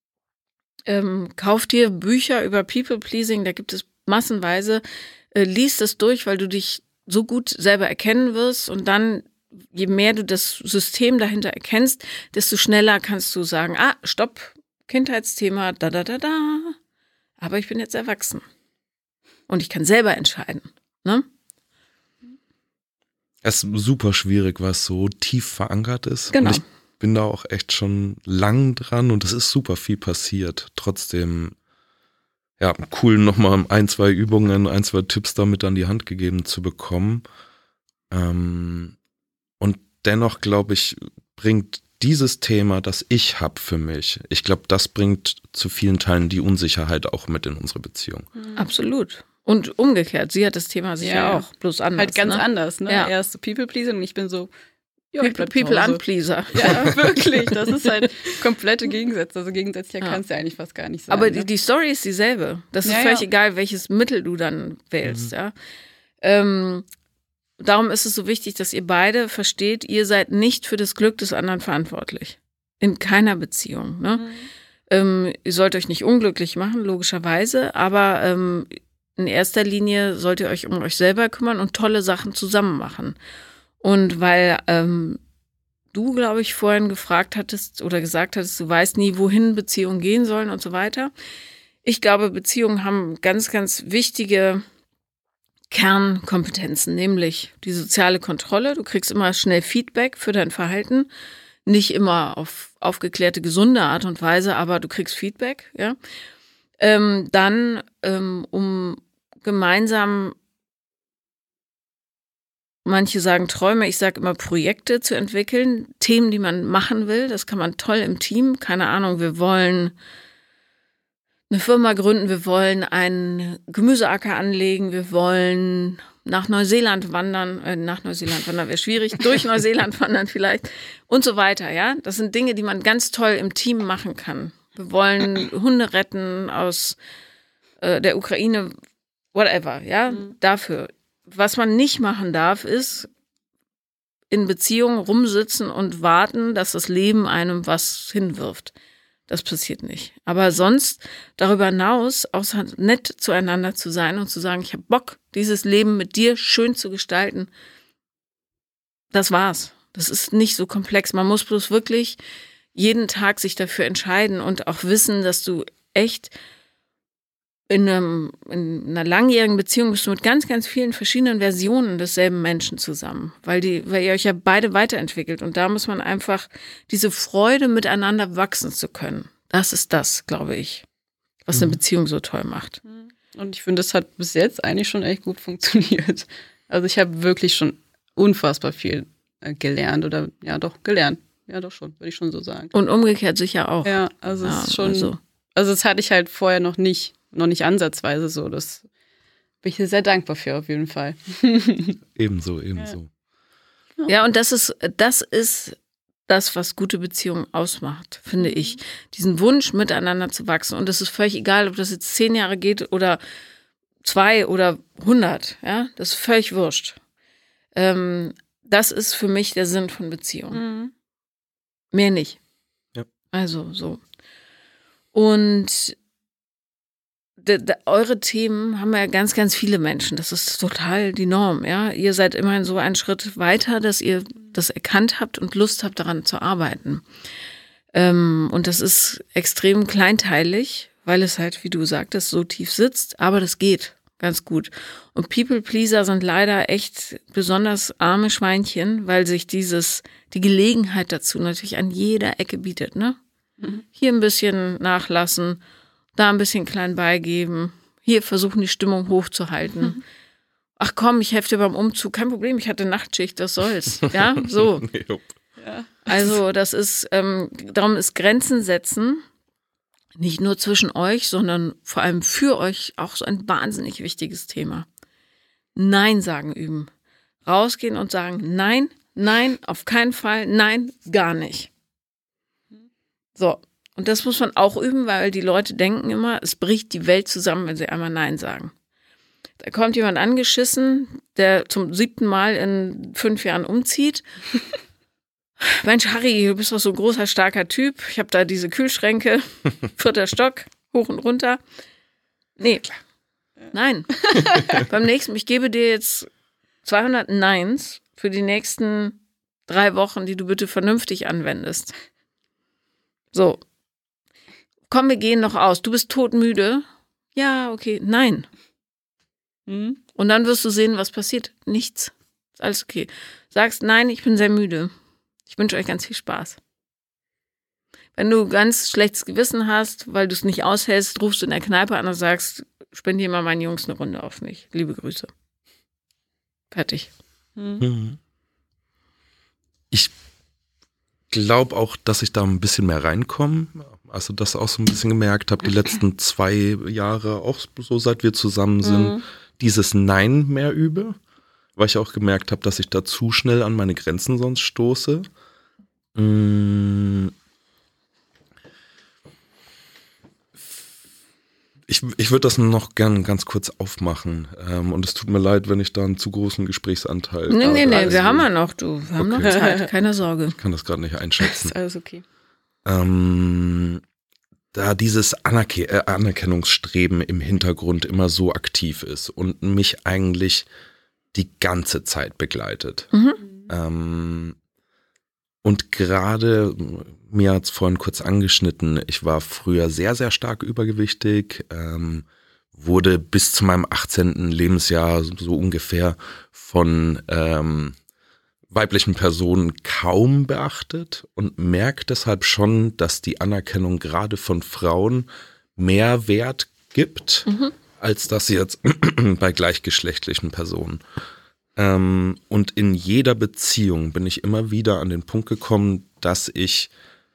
ähm, kauf dir Bücher über People-Pleasing, da gibt es massenweise, äh, liest es durch, weil du dich so gut selber erkennen wirst und dann je mehr du das System dahinter erkennst, desto schneller kannst du sagen, ah, stopp, Kindheitsthema, da, da, da, da. Aber ich bin jetzt erwachsen. Und ich kann selber entscheiden. Ne? Es ist super schwierig, was so tief verankert ist. Genau. Und ich bin da auch echt schon lang dran und es ist super viel passiert. Trotzdem, ja, cool, nochmal ein, zwei Übungen, ein, zwei Tipps damit an die Hand gegeben zu bekommen. Ähm, Und dennoch, glaube ich, bringt dieses Thema, das ich habe für mich, ich glaube, das bringt zu vielen Teilen die Unsicherheit auch mit in unsere Beziehung. Absolut. Und umgekehrt, sie hat das Thema sicher ja, auch, bloß anders. Halt ganz ne? anders, ne? Ja. Er ist so People-Pleaser und ich bin so, ja, People, People Unpleaser. Ja, wirklich. Das ist halt komplette Gegensätze. Also gegensätzlicher ja. kannst du ja eigentlich fast gar nicht sein. Aber ne? die, die Story ist dieselbe. Das ist ja, völlig ja. egal, welches Mittel du dann wählst. Mhm. Ja. Ähm, darum ist es so wichtig, dass ihr beide versteht, ihr seid nicht für das Glück des anderen verantwortlich. In keiner Beziehung. Ne? Mhm. Ähm, ihr sollt euch nicht unglücklich machen, logischerweise, aber ähm, in erster Linie sollt ihr euch um euch selber kümmern und tolle Sachen zusammen machen. Und weil ähm, du, glaube ich, vorhin gefragt hattest oder gesagt hattest, du weißt nie, wohin Beziehungen gehen sollen und so weiter. Ich glaube, Beziehungen haben ganz, ganz wichtige Kernkompetenzen, nämlich die soziale Kontrolle. Du kriegst immer schnell Feedback für dein Verhalten. Nicht immer auf aufgeklärte, gesunde Art und Weise, aber du kriegst Feedback. Ja? Ähm, dann, ähm, um gemeinsam, manche sagen Träume, ich sage immer Projekte zu entwickeln, Themen, die man machen will. Das kann man toll im Team. Keine Ahnung, wir wollen eine Firma gründen, wir wollen einen Gemüseacker anlegen, wir wollen nach Neuseeland wandern, äh, nach Neuseeland wandern wäre schwierig, durch Neuseeland wandern vielleicht und so weiter, ja. Das sind Dinge, die man ganz toll im Team machen kann. Wir wollen Hunde retten aus äh, der Ukraine, whatever, ja, mhm. dafür. Was man nicht machen darf, ist in Beziehungen rumsitzen und warten, dass das Leben einem was hinwirft. Das passiert nicht. Aber sonst darüber hinaus, außer nett zueinander zu sein und zu sagen, ich habe Bock, dieses Leben mit dir schön zu gestalten, das war's. Das ist nicht so komplex. Man muss bloß wirklich jeden Tag sich dafür entscheiden und auch wissen, dass du echt in, einem, in einer langjährigen Beziehung bist du mit ganz, ganz vielen verschiedenen Versionen desselben Menschen zusammen, weil, die, weil ihr euch ja beide weiterentwickelt. Und da muss man einfach diese Freude, miteinander wachsen zu können. Das ist das, glaube ich, was eine Beziehung so toll macht. Und ich finde, das hat bis jetzt eigentlich schon echt gut funktioniert. Also ich habe wirklich schon unfassbar viel gelernt oder ja doch, gelernt. Ja doch schon, würde ich schon so sagen. Und umgekehrt sicher auch. Ja, also es ja, ist schon, also. also das hatte ich halt vorher noch nicht. Noch nicht ansatzweise so. Das bin ich sehr dankbar für, auf jeden Fall. Ebenso, ebenso. Ja, ja und das ist, das ist das, was gute Beziehungen ausmacht, finde ich. Diesen Wunsch, miteinander zu wachsen. Und es ist völlig egal, ob das jetzt zehn Jahre geht oder zwei oder hundert. Ja, das ist völlig wurscht. Ähm, das ist für mich der Sinn von Beziehungen. Mhm. Mehr nicht. Ja. Also so. Und De, de, eure Themen haben ja ganz, ganz viele Menschen. Das ist total die Norm, ja. Ihr seid immerhin so einen Schritt weiter, dass ihr das erkannt habt und Lust habt, daran zu arbeiten. Ähm, und das ist extrem kleinteilig, weil es halt, wie du sagtest, so tief sitzt. Aber das geht ganz gut. Und People-Pleaser sind leider echt besonders arme Schweinchen, weil sich dieses, die Gelegenheit dazu natürlich an jeder Ecke bietet, ne? Mhm. Hier ein bisschen nachlassen, da ein bisschen klein beigeben, hier versuchen, die Stimmung hochzuhalten. Mhm. Ach komm, ich helfe dir beim Umzug, kein Problem, ich hatte Nachtschicht, das soll's. Ja, so. Ja. Also das ist, ähm, darum ist Grenzen setzen, nicht nur zwischen euch, sondern vor allem für euch auch so ein wahnsinnig wichtiges Thema. Nein sagen üben. Rausgehen und sagen, nein, nein, auf keinen Fall, nein, gar nicht. So. Und das muss man auch üben, weil die Leute denken immer, es bricht die Welt zusammen, wenn sie einmal Nein sagen. Da kommt jemand angeschissen, der zum siebten Mal in fünf Jahren umzieht. Mensch, Harry, du bist doch so ein großer, starker Typ. Ich habe da diese Kühlschränke, vierter Stock, hoch und runter. Nee, nein. Beim nächsten, ich gebe dir jetzt zweihundert Neins für die nächsten drei Wochen, die du bitte vernünftig anwendest. So. Komm, wir gehen noch aus. Du bist todmüde. Ja, okay. Nein. Mhm. Und dann wirst du sehen, was passiert. Nichts. Ist alles okay. Sagst, nein, ich bin sehr müde. Ich wünsche euch ganz viel Spaß. Wenn du ganz schlechtes Gewissen hast, weil du es nicht aushältst, rufst du in der Kneipe an und sagst, spendiere mal meinen Jungs eine Runde auf mich. Liebe Grüße. Fertig. Mhm. Ich glaube auch, dass ich da ein bisschen mehr reinkomme. Also das auch so ein bisschen gemerkt habe, die letzten zwei Jahre, auch so seit wir zusammen sind, mhm. dieses Nein mehr übe. Weil ich auch gemerkt habe, dass ich da zu schnell an meine Grenzen sonst stoße. Ich, ich würde das noch gern ganz kurz aufmachen. Ähm, und es tut mir leid, wenn ich da einen zu großen Gesprächsanteil habe. Nee, nee, nee, also, wir haben ja noch, du. Wir haben okay. noch Zeit, keine Sorge. Ich kann das gerade nicht einschätzen. Ist alles okay. Ähm, da dieses Anerke- äh, Anerkennungsstreben im Hintergrund immer so aktiv ist und mich eigentlich die ganze Zeit begleitet. Mhm. Ähm, und gerade, mir hat es vorhin kurz angeschnitten, ich war früher sehr, sehr stark übergewichtig, ähm, wurde bis zu meinem achtzehnten Lebensjahr so ungefähr von ähm, weiblichen Personen kaum beachtet und merke deshalb schon, dass die Anerkennung gerade von Frauen mehr Wert gibt, mhm. als das jetzt bei gleichgeschlechtlichen Personen. Ähm, und in jeder Beziehung bin ich immer wieder an den Punkt gekommen, dass ich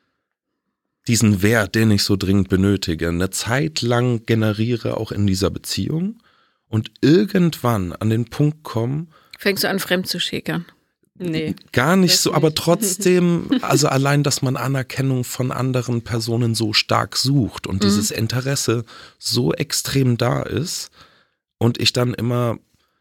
diesen Wert, den ich so dringend benötige, eine Zeit lang generiere, auch in dieser Beziehung und irgendwann an den Punkt komme. Fängst du an, fremd zu schäkern? Nee. Gar nicht so, nicht. Aber trotzdem, also allein, dass man Anerkennung von anderen Personen so stark sucht und mhm. dieses Interesse so extrem da ist und ich dann immer,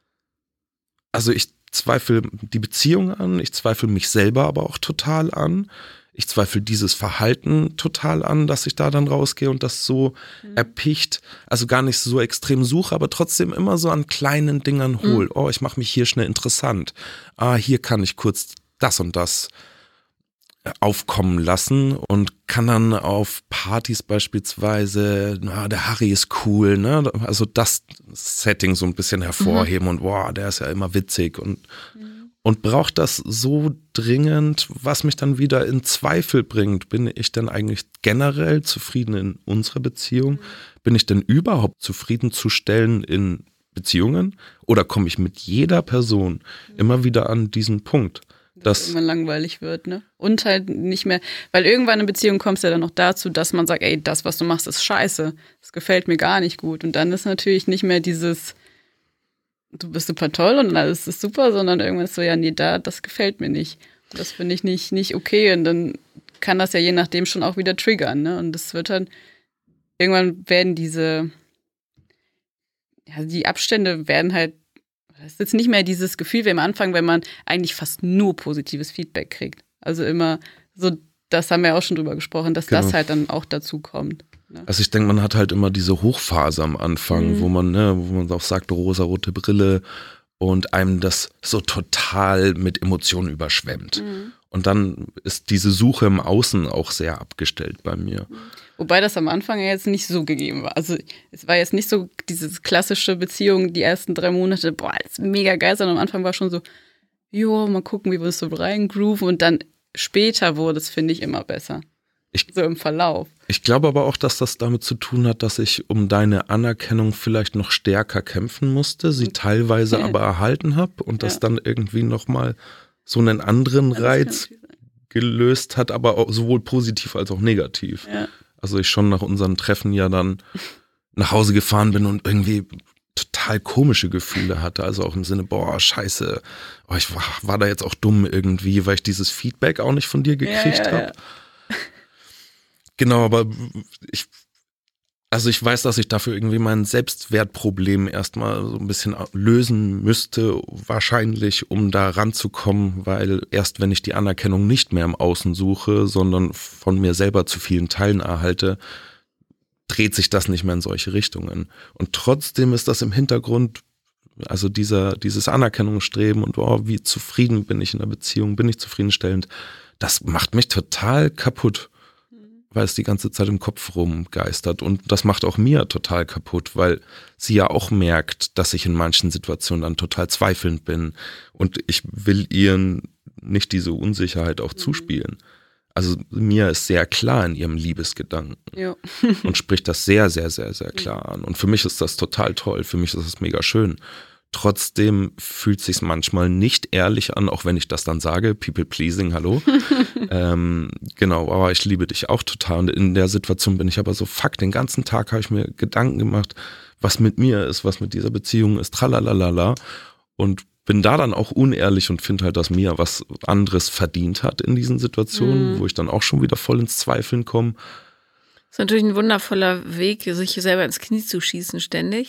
also ich zweifle die Beziehung an, ich zweifle mich selber aber auch total an. Ich zweifle dieses Verhalten total an, dass ich da dann rausgehe und das so mhm. erpicht, also gar nicht so extrem suche, aber trotzdem immer so an kleinen Dingern hol. Mhm. Oh, ich mache mich hier schnell interessant. Ah, hier kann ich kurz das und das aufkommen lassen und kann dann auf Partys beispielsweise, na, der Harry ist cool, ne? Also das Setting so ein bisschen hervorheben mhm. und boah, der ist ja immer witzig und mhm. Und braucht das so dringend, was mich dann wieder in Zweifel bringt. Bin ich denn eigentlich generell zufrieden in unserer Beziehung? Bin ich denn überhaupt zufriedenzustellen in Beziehungen? Oder komme ich mit jeder Person immer wieder an diesen Punkt? Dass es immer langweilig wird, ne? Und halt nicht mehr, weil irgendwann in Beziehung kommst du ja dann noch dazu, dass man sagt, ey, das, was du machst, ist scheiße. Das gefällt mir gar nicht gut. Und dann ist natürlich nicht mehr dieses du bist super toll und alles ist super, sondern irgendwann ist so, ja, nee, da, das gefällt mir nicht. Und das finde ich nicht, nicht okay. Und dann kann das ja je nachdem schon auch wieder triggern, ne? Und das wird dann, irgendwann werden diese, ja, die Abstände werden halt, das ist jetzt nicht mehr dieses Gefühl wie am Anfang, wenn man eigentlich fast nur positives Feedback kriegt. Also immer so, das haben wir auch schon drüber gesprochen, dass genau. das halt dann auch dazu kommt. Also ich denke, man hat halt immer diese Hochphase am Anfang, mhm. wo man, ne, wo man auch sagt, rosa-rote Brille und einem das so total mit Emotionen überschwemmt. Mhm. Und dann ist diese Suche im Außen auch sehr abgestellt bei mir. Wobei das am Anfang ja jetzt nicht so gegeben war. Also es war jetzt nicht so diese klassische Beziehung, die ersten drei Monate, boah, das ist mega geil, sondern am Anfang war schon so, jo, mal gucken, wie wir uns so reingrooven. Und dann später wurde es, finde ich, immer besser. Ich, so im Verlauf. Ich glaube aber auch, dass das damit zu tun hat, dass ich um deine Anerkennung vielleicht noch stärker kämpfen musste, sie teilweise aber erhalten habe und ja. das dann irgendwie nochmal so einen anderen Reiz gelöst hat, aber auch sowohl positiv als auch negativ. Ja. Also ich schon nach unseren Treffen ja dann nach Hause gefahren bin und irgendwie total komische Gefühle hatte, also auch im Sinne, boah, scheiße, oh, ich war, war da jetzt auch dumm irgendwie, weil ich dieses Feedback auch nicht von dir gekriegt ja, ja, habe. Ja. Genau, aber ich, also ich weiß, dass ich dafür irgendwie mein Selbstwertproblem erstmal so ein bisschen lösen müsste, wahrscheinlich, um da ranzukommen, weil erst wenn ich die Anerkennung nicht mehr im Außen suche, sondern von mir selber zu vielen Teilen erhalte, dreht sich das nicht mehr in solche Richtungen. Und trotzdem ist das im Hintergrund, also dieser, dieses Anerkennungsstreben und oh, wie zufrieden bin ich in der Beziehung, bin ich zufriedenstellend, das macht mich total kaputt. Weil es die ganze Zeit im Kopf rumgeistert und das macht auch mir total kaputt, weil sie ja auch merkt, dass ich in manchen Situationen dann total zweifelnd bin und ich will ihr nicht diese Unsicherheit auch mhm. zuspielen. Also mir ist sehr klar in ihrem Liebesgedanken ja. und spricht das sehr, sehr, sehr, sehr klar an und für mich ist das total toll, für mich ist das mega schön. Trotzdem fühlt es sich manchmal nicht ehrlich an, auch wenn ich das dann sage, people pleasing, hallo. ähm, genau, aber ich liebe dich auch total. Und in der Situation bin ich aber so, fuck, den ganzen Tag habe ich mir Gedanken gemacht, was mit mir ist, was mit dieser Beziehung ist, tralalala. Und bin da dann auch unehrlich und finde halt, dass Mia was anderes verdient hat in diesen Situationen, mhm. wo ich dann auch schon wieder voll ins Zweifeln komme. Das ist natürlich ein wundervoller Weg, sich selber ins Knie zu schießen ständig.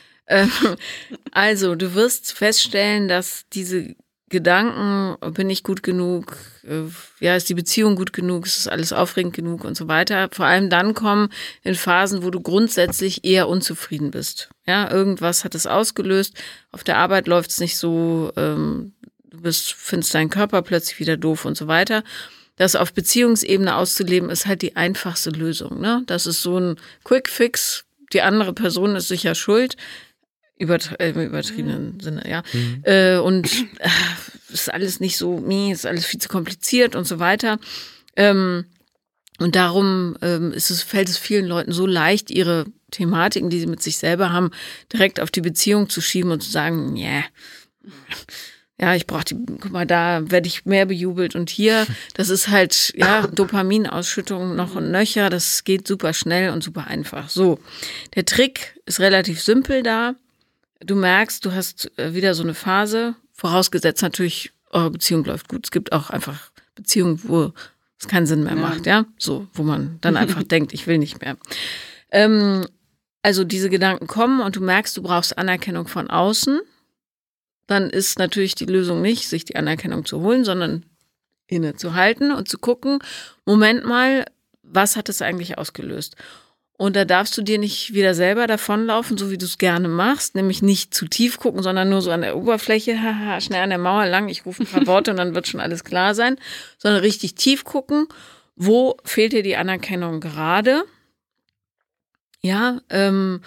Also, du wirst feststellen, dass diese Gedanken, bin ich gut genug, ja, ist die Beziehung gut genug, ist das alles aufregend genug und so weiter, vor allem dann kommen in Phasen, wo du grundsätzlich eher unzufrieden bist. Ja, irgendwas hat es ausgelöst, auf der Arbeit läuft es nicht so, ähm, du bist, findest deinen Körper plötzlich wieder doof und so weiter. Das auf Beziehungsebene auszuleben, ist halt die einfachste Lösung, ne? Das ist so ein Quick Fix, die andere Person ist sicher schuld. Übertrie- äh, Im übertriebenen mhm. Sinne, ja. Mhm. Äh, und äh, ist alles nicht so, nee, ist alles viel zu kompliziert und so weiter. Ähm, und darum ähm, ist es, fällt es vielen Leuten so leicht, ihre Thematiken, die sie mit sich selber haben, direkt auf die Beziehung zu schieben und zu sagen, yeah, ja, ich brauche die, guck mal, da werde ich mehr bejubelt und hier, das ist halt, ja, Dopaminausschüttung noch und nöcher, das geht super schnell und super einfach. So, der Trick ist relativ simpel da. Du merkst, du hast wieder so eine Phase, vorausgesetzt natürlich, eure Beziehung läuft gut. Es gibt auch einfach Beziehungen, wo es keinen Sinn mehr ja. macht, ja, so, wo man dann einfach denkt, ich will nicht mehr. Ähm, also diese Gedanken kommen und du merkst, du brauchst Anerkennung von außen. Dann ist natürlich die Lösung nicht, sich die Anerkennung zu holen, sondern innezuhalten und zu gucken, Moment mal, was hat es eigentlich ausgelöst? Und da darfst du dir nicht wieder selber davonlaufen, so wie du es gerne machst, nämlich nicht zu tief gucken, sondern nur so an der Oberfläche, haha, schnell an der Mauer lang, ich rufe ein paar Worte und dann wird schon alles klar sein, sondern richtig tief gucken, wo fehlt dir die Anerkennung gerade? Ja, ähm,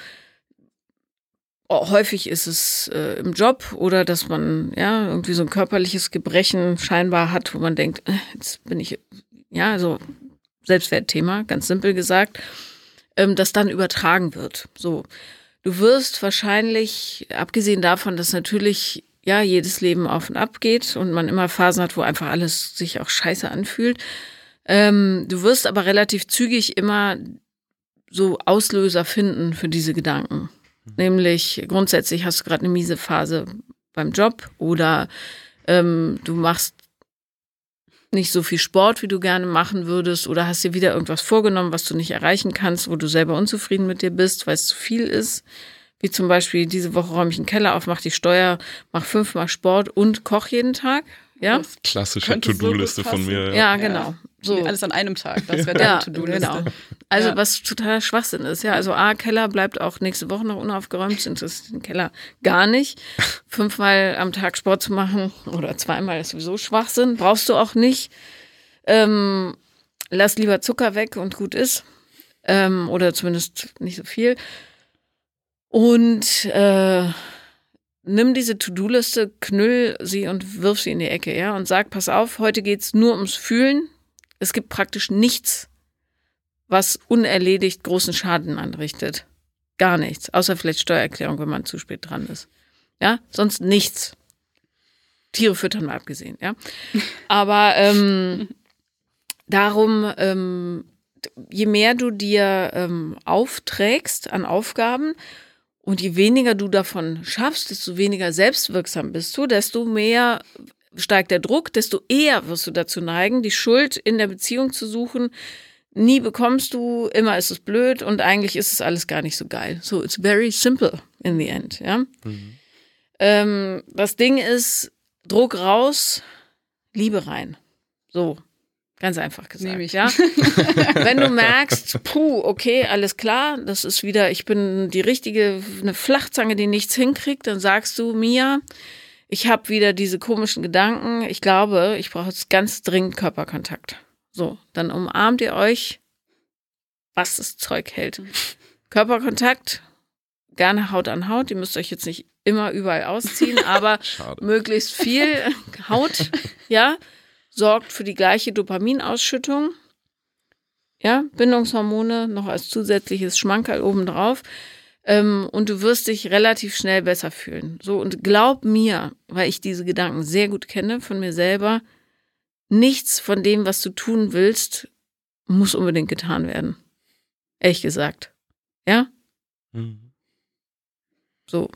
häufig ist es äh, im Job oder dass man ja irgendwie so ein körperliches Gebrechen scheinbar hat, wo man denkt, äh, jetzt bin ich, ja, so Selbstwertthema, ganz simpel gesagt, ähm, das dann übertragen wird. So, du wirst wahrscheinlich, abgesehen davon, dass natürlich ja jedes Leben auf und ab geht und man immer Phasen hat, wo einfach alles sich auch scheiße anfühlt, ähm, du wirst aber relativ zügig immer so Auslöser finden für diese Gedanken. Nämlich grundsätzlich hast du gerade eine miese Phase beim Job oder ähm, du machst nicht so viel Sport, wie du gerne machen würdest oder hast dir wieder irgendwas vorgenommen, was du nicht erreichen kannst, wo du selber unzufrieden mit dir bist, weil es zu viel ist. Wie zum Beispiel, diese Woche räume ich einen Keller auf, mach die Steuer, mach fünfmal Sport und koch jeden Tag. Ja? Klassische To-Do-Liste so von mir. Ja, ja genau. So. Alles an einem Tag, das wäre deine ja, To-Do-Liste. Genau. Also ja. was totaler Schwachsinn ist. Ja, also A, Keller bleibt auch nächste Woche noch unaufgeräumt, das interessiert den Keller gar nicht. Fünfmal am Tag Sport zu machen oder zweimal ist sowieso Schwachsinn, brauchst du auch nicht. Ähm, lass lieber Zucker weg und gut ist. Ähm, oder zumindest nicht so viel. Und äh, nimm diese To-Do-Liste, knüll sie und wirf sie in die Ecke, ja, und sag, pass auf, heute geht's nur ums Fühlen. Es gibt praktisch nichts, was unerledigt großen Schaden anrichtet. Gar nichts. Außer vielleicht Steuererklärung, wenn man zu spät dran ist. Ja, sonst nichts. Tiere füttern mal abgesehen, ja. Aber ähm, darum, ähm, je mehr du dir ähm, aufträgst an Aufgaben und je weniger du davon schaffst, desto weniger selbstwirksam bist du, desto mehr steigt der Druck, desto eher wirst du dazu neigen, die Schuld in der Beziehung zu suchen. Nie bekommst du, immer ist es blöd und eigentlich ist es alles gar nicht so geil. So, it's very simple in the end, ja. Mhm. Ähm, das Ding ist, Druck raus, Liebe rein. So, ganz einfach gesagt. Nehme ich. Ja? Wenn du merkst, puh, okay, alles klar, das ist wieder, ich bin die richtige, eine Flachzange, die nichts hinkriegt, dann sagst du, Mia, ich habe wieder diese komischen Gedanken, ich glaube, ich brauche jetzt ganz dringend Körperkontakt. So, dann umarmt ihr euch, was das Zeug hält. Mhm. Körperkontakt, gerne Haut an Haut, ihr müsst euch jetzt nicht immer überall ausziehen, aber möglichst viel Haut, ja, sorgt für die gleiche Dopaminausschüttung, ja, Bindungshormone noch als zusätzliches Schmankerl obendrauf. Ähm, und du wirst dich relativ schnell besser fühlen. So, und glaub mir, weil ich diese Gedanken sehr gut kenne von mir selber, nichts von dem, was du tun willst, muss unbedingt getan werden. Ehrlich gesagt. Ja? Mhm. So.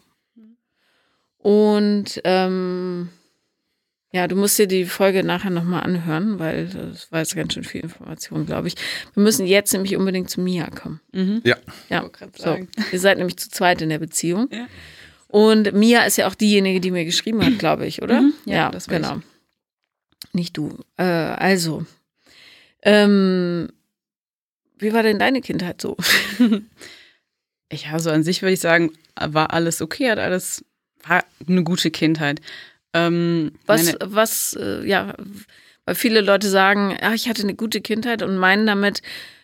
Und ähm, ja, du musst dir die Folge nachher nochmal anhören, weil das war jetzt ganz schön viel Information, glaube ich. Wir müssen jetzt nämlich unbedingt zu Mia kommen. Mhm. Ja. Ja, so. Ihr seid nämlich zu zweit in der Beziehung. Ja. Und Mia ist ja auch diejenige, die mir geschrieben hat, glaube ich, oder? Mhm. Ja, ja, das genau. Ich. Nicht du. Äh, also, ähm, wie war denn deine Kindheit so? Ja, also an sich würde ich sagen, war alles okay, hat alles, war eine gute Kindheit. Ähm, was, was, äh, ja, weil viele Leute sagen, ach, ich hatte eine gute Kindheit und meinen damit,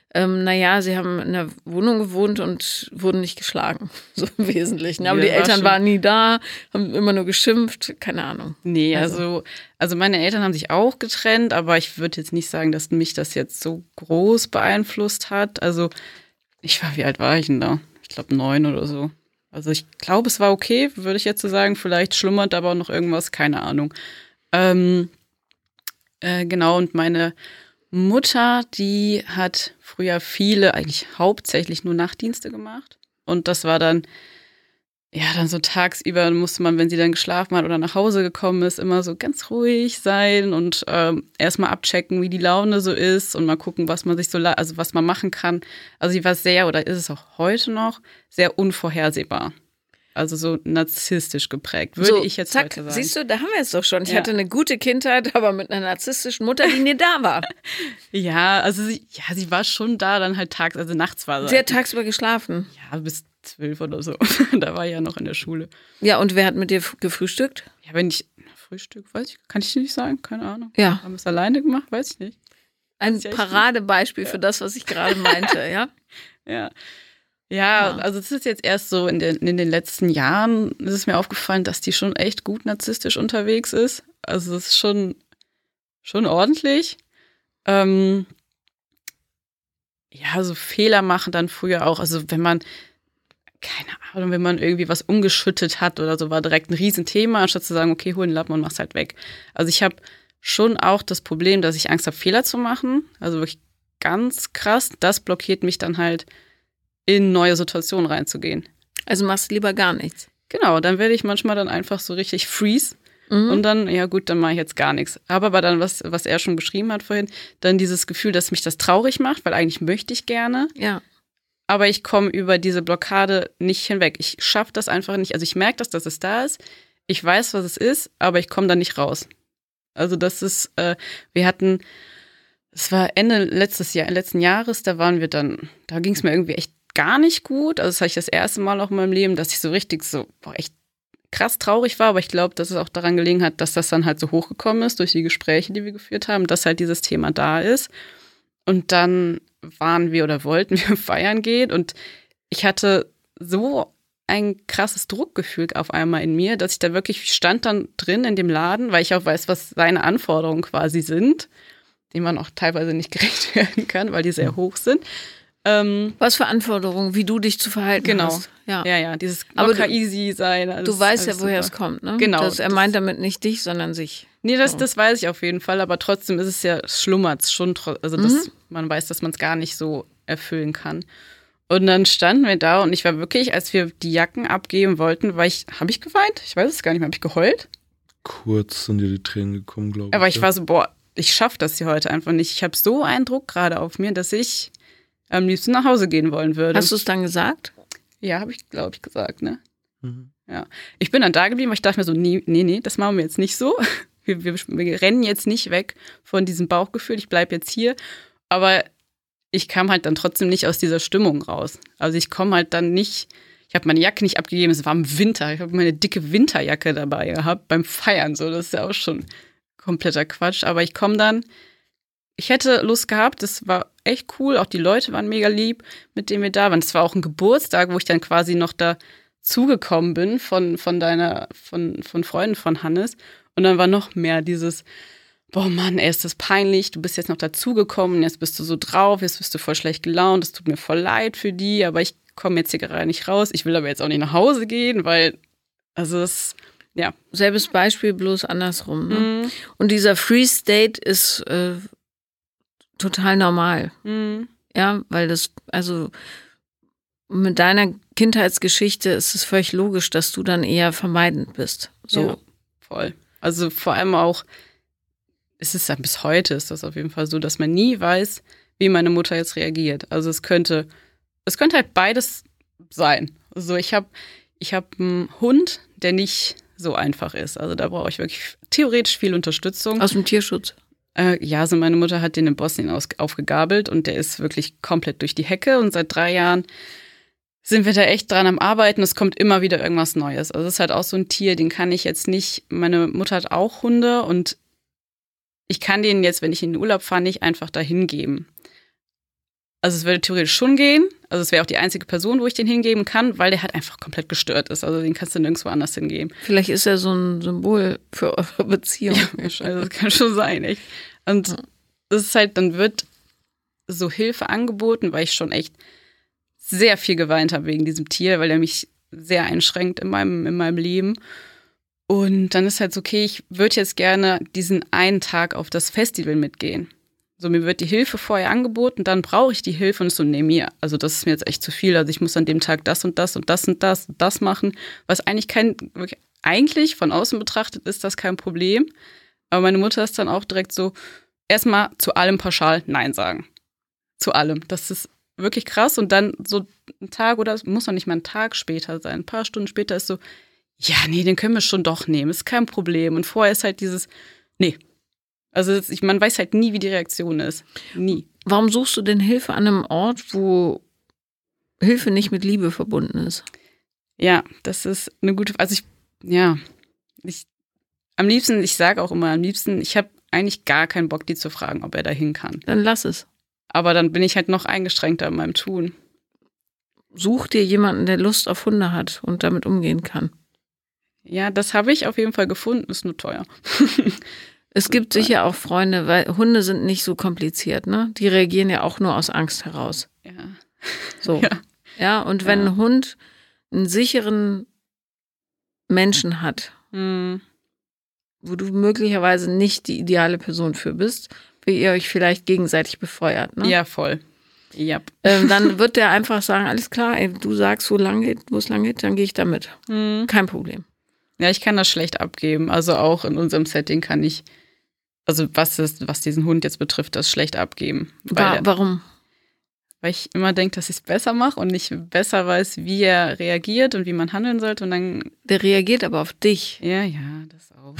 Ähm, naja, sie haben in der Wohnung gewohnt und wurden nicht geschlagen, so im Wesentlichen. Aber Ja, die war Eltern schon- waren nie da, haben immer nur geschimpft, keine Ahnung. Nee, Also- also, also meine Eltern haben sich auch getrennt, aber ich würde jetzt nicht sagen, dass mich das jetzt so groß beeinflusst hat. Also ich war, wie alt war ich denn da? Ich glaube neun oder so. Also ich glaube, es war okay, würde ich jetzt so sagen. Vielleicht schlummert aber auch noch irgendwas, keine Ahnung. Ähm, äh, genau, und meine Mutter, die hat früher viele, eigentlich hauptsächlich nur Nachtdienste gemacht. Und das war dann, ja, dann so tagsüber musste man, wenn sie dann geschlafen hat oder nach Hause gekommen ist, immer so ganz ruhig sein und ähm, erstmal abchecken, wie die Laune so ist und mal gucken, was man sich so, la- also was man machen kann. Also sie war sehr, oder ist es auch heute noch, sehr unvorhersehbar. Also so narzisstisch geprägt, würde so, ich jetzt zack, heute sagen. siehst du, da haben wir es doch schon. Ich Ja. hatte eine gute Kindheit, aber mit einer narzisstischen Mutter, die nie da war. Ja, also sie, ja, sie war schon da, dann halt tags, also nachts war sie. Sie hat tagsüber geschlafen. Ja, bis zwölf oder so. Da war ich ja noch in der Schule. Ja, und wer hat mit dir f- gefrühstückt? Ja, wenn ich, Frühstück, weiß ich, kann ich dir nicht sagen, keine Ahnung. Ja, Haben wir es alleine gemacht, weiß ich nicht. ein ist ja echt Paradebeispiel für das, was ich gerade meinte, ja? Ja. Ja, Ja. also es ist jetzt erst so in den, in den letzten Jahren ist es mir aufgefallen, dass die schon echt gut narzisstisch unterwegs ist. Also es ist schon, schon ordentlich. Ähm, ja, so Fehler machen dann früher auch. Also wenn man, keine Ahnung, wenn man irgendwie was umgeschüttet hat oder so, war direkt ein Riesenthema, anstatt zu sagen, okay, hol den Lappen und mach's halt weg. Also ich habe schon auch das Problem, dass ich Angst habe, Fehler zu machen. Also wirklich ganz krass. Das blockiert mich dann halt, in neue Situationen reinzugehen. Also machst du lieber gar nichts. Genau, dann werde ich manchmal dann einfach so richtig freeze Mhm. und dann, ja gut, dann mache ich jetzt gar nichts. Aber aber dann, was, was er schon beschrieben hat vorhin, dann dieses Gefühl, dass mich das traurig macht, weil eigentlich möchte ich gerne, Ja. aber ich komme über diese Blockade nicht hinweg. Ich schaffe das einfach nicht. Also ich merke das, dass es da ist. Ich weiß, was es ist, aber ich komme da nicht raus. Also das ist, äh, wir hatten, es war Ende letztes Jahr, letzten Jahres, da waren wir dann, da ging es mir irgendwie echt gar nicht gut. Also das hatte ich das erste Mal auch in meinem Leben, dass ich so richtig so, boah, echt krass traurig war, aber ich glaube, dass es auch daran gelegen hat, dass das dann halt so hochgekommen ist durch die Gespräche, die wir geführt haben, dass halt dieses Thema da ist. Und dann waren wir oder wollten wir feiern gehen und ich hatte so ein krasses Druckgefühl auf einmal in mir, dass ich da wirklich ich stand dann drin in dem Laden, weil ich auch weiß, was seine Anforderungen quasi sind, denen man auch teilweise nicht gerecht werden kann, weil die sehr hoch sind. Ähm, Was für Anforderungen, wie du dich zu verhalten Genau. hast. Ja. ja, ja, dieses Aber locker du- easy sein. Alles, Du weißt ja, alles woher super. es kommt, ne? Genau, Das, er das- meint damit nicht dich, sondern sich. Nee, das, So. das weiß ich auf jeden Fall, aber trotzdem ist es ja, es schlummert schon, tro- also dass man weiß, dass man es gar nicht so erfüllen kann. Und dann standen wir da und ich war wirklich, als wir die Jacken abgeben wollten, war ich, habe ich geweint? Ich weiß es gar nicht mehr, habe ich geheult? Kurz sind dir die Tränen gekommen, glaube ich. Aber ich ja. war so, boah, ich schaffe das hier heute einfach nicht. Ich habe so einen Druck gerade auf mir, dass ich am liebsten nach Hause gehen wollen würde. Hast du es dann gesagt? Ja, habe ich, glaube ich, gesagt, ne? Mhm. Ich bin dann da geblieben, weil ich dachte mir so, nee, nee, nee, das machen wir jetzt nicht so. Wir, wir, wir rennen jetzt nicht weg von diesem Bauchgefühl, ich bleibe jetzt hier. Aber ich kam halt dann trotzdem nicht aus dieser Stimmung raus. Also ich komme halt dann nicht, ich habe meine Jacke nicht abgegeben, es war im Winter, ich habe meine dicke Winterjacke dabei gehabt beim Feiern, so, das ist ja auch schon kompletter Quatsch. Aber ich komme dann, ich hätte Lust gehabt, das war echt cool, auch die Leute waren mega lieb, mit denen wir da waren. Es war auch ein Geburtstag, wo ich dann quasi noch da zugekommen bin von, von deiner, von, von Freunden von Hannes. Und dann war noch mehr dieses, boah Mann, ey, ist das peinlich, du bist jetzt noch dazugekommen, jetzt bist du so drauf, jetzt bist du voll schlecht gelaunt, es tut mir voll leid für die, aber ich komme jetzt hier gerade nicht raus. Ich will aber jetzt auch nicht nach Hause gehen, weil, also es, ja. Selbes Beispiel, bloß andersrum. Ne? Mhm. Und dieser Freeze State ist äh, total normal. Mhm. Ja, weil das, also mit deiner Kindheitsgeschichte ist es völlig logisch, dass du dann eher vermeidend bist. So. Ja, voll. Also vor allem auch, es ist ja bis heute ist das auf jeden Fall so, dass man nie weiß, wie meine Mutter jetzt reagiert. Also es könnte, es könnte halt beides sein. Also ich habe ich hab einen Hund, der nicht so einfach ist. Also da brauche ich wirklich theoretisch viel Unterstützung. Aus dem Tierschutz. Äh, ja, also meine Mutter hat den in Bosnien aus, aufgegabelt und der ist wirklich komplett durch die Hecke und seit drei Jahren sind wir da echt dran am Arbeiten. Es kommt immer wieder irgendwas Neues. Also es ist halt auch so ein Tier, den kann ich jetzt nicht, meine Mutter hat auch Hunde und ich kann den jetzt, wenn ich in den Urlaub fahre, nicht einfach dahin geben. Also es würde theoretisch schon gehen. Also es wäre auch die einzige Person, wo ich den hingeben kann, weil der halt einfach komplett gestört ist. Also den kannst du nirgendwo anders hingeben. Vielleicht ist er so ein Symbol für eure Beziehung. Ja, also das kann schon sein, echt. Und ja. Das ist halt, dann wird so Hilfe angeboten, weil ich schon echt sehr viel geweint habe wegen diesem Tier, weil er mich sehr einschränkt in meinem, in meinem Leben. Und dann ist halt so, okay, ich würde jetzt gerne diesen einen Tag auf das Festival mitgehen. So, mir wird die Hilfe vorher angeboten, dann brauche ich die Hilfe und ist so, nee, mir, also das ist mir jetzt echt zu viel. Also ich muss an dem Tag das und das und das und das und das machen, was eigentlich kein, eigentlich von außen betrachtet ist das kein Problem. Aber meine Mutter ist dann auch direkt so, erstmal zu allem pauschal Nein sagen. Zu allem. Das ist wirklich krass. Und dann so ein Tag oder es muss noch nicht mal ein Tag später sein, ein paar Stunden später ist so, ja, nee, den können wir schon doch nehmen, ist kein Problem. Und vorher ist halt dieses, nee. Also ich, man weiß halt nie, wie die Reaktion ist. Nie. Warum suchst du denn Hilfe an einem Ort, wo Hilfe nicht mit Liebe verbunden ist? Ja, das ist eine gute, also ich, ja, ich, am liebsten, ich sage auch immer, am liebsten, ich habe eigentlich gar keinen Bock, die zu fragen, ob er da hin kann. Dann lass es. Aber dann bin ich halt noch eingeschränkter in meinem Tun. Such dir jemanden, der Lust auf Hunde hat und damit umgehen kann. Ja, das habe ich auf jeden Fall gefunden, ist nur teuer. Es gibt sicher auch Freunde, weil Hunde sind nicht so kompliziert, ne? Die reagieren ja auch nur aus Angst heraus. Ja. So. Ja, ja und wenn ja. ein Hund einen sicheren Menschen hat, hm. wo du möglicherweise nicht die ideale Person für bist, wie ihr euch vielleicht gegenseitig befeuert, ne? Ja, voll. Ja. Ähm, dann wird der einfach sagen, alles klar, ey, du sagst, wo lang geht, wo es lang geht, dann gehe ich da mit. Hm. Kein Problem. Ja, ich kann das schlecht abgeben. Also auch in unserem Setting kann ich, also was, ist, was diesen Hund jetzt betrifft, das schlecht abgeben. Weil War, warum? Weil ich immer denke, dass ich es besser mache und nicht besser weiß, wie er reagiert und wie man handeln sollte. Und dann der reagiert aber auf dich. Ja, ja, das auch.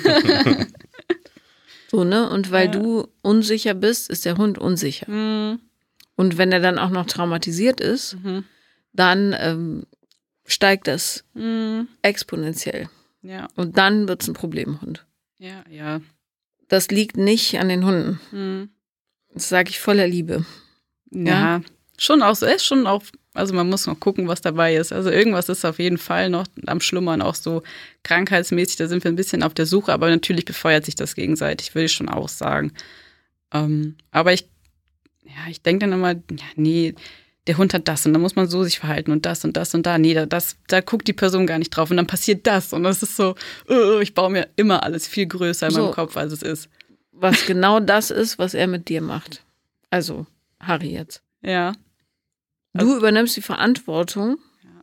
So, ne? Und weil ja. du unsicher bist, ist der Hund unsicher. Mhm. Und wenn er dann auch noch traumatisiert ist, mhm. dann ähm, steigt das mhm. exponentiell. Ja. Und dann wird es ein Problemhund. Ja, ja. Das liegt nicht an den Hunden. Mhm. Das sage ich voller Liebe. Ja, Ja, schon auch so. Ist schon auch, also man muss noch gucken, was dabei ist. Also irgendwas ist auf jeden Fall noch am Schlummern, auch so krankheitsmäßig. Da sind wir ein bisschen auf der Suche, aber natürlich befeuert sich das gegenseitig, würde ich schon auch sagen. Ähm, aber ich, ja, ich denke dann immer, ja, nee, der Hund hat das und dann muss man so sich verhalten und das und das und da. Nee, da, das, da guckt die Person gar nicht drauf und dann passiert das. Und das ist so, uh, ich baue mir immer alles viel größer in So. meinem Kopf, als es ist. Was genau das ist, was er mit dir macht. Also, Harry jetzt. Ja. Du Also- übernimmst die Verantwortung Ja.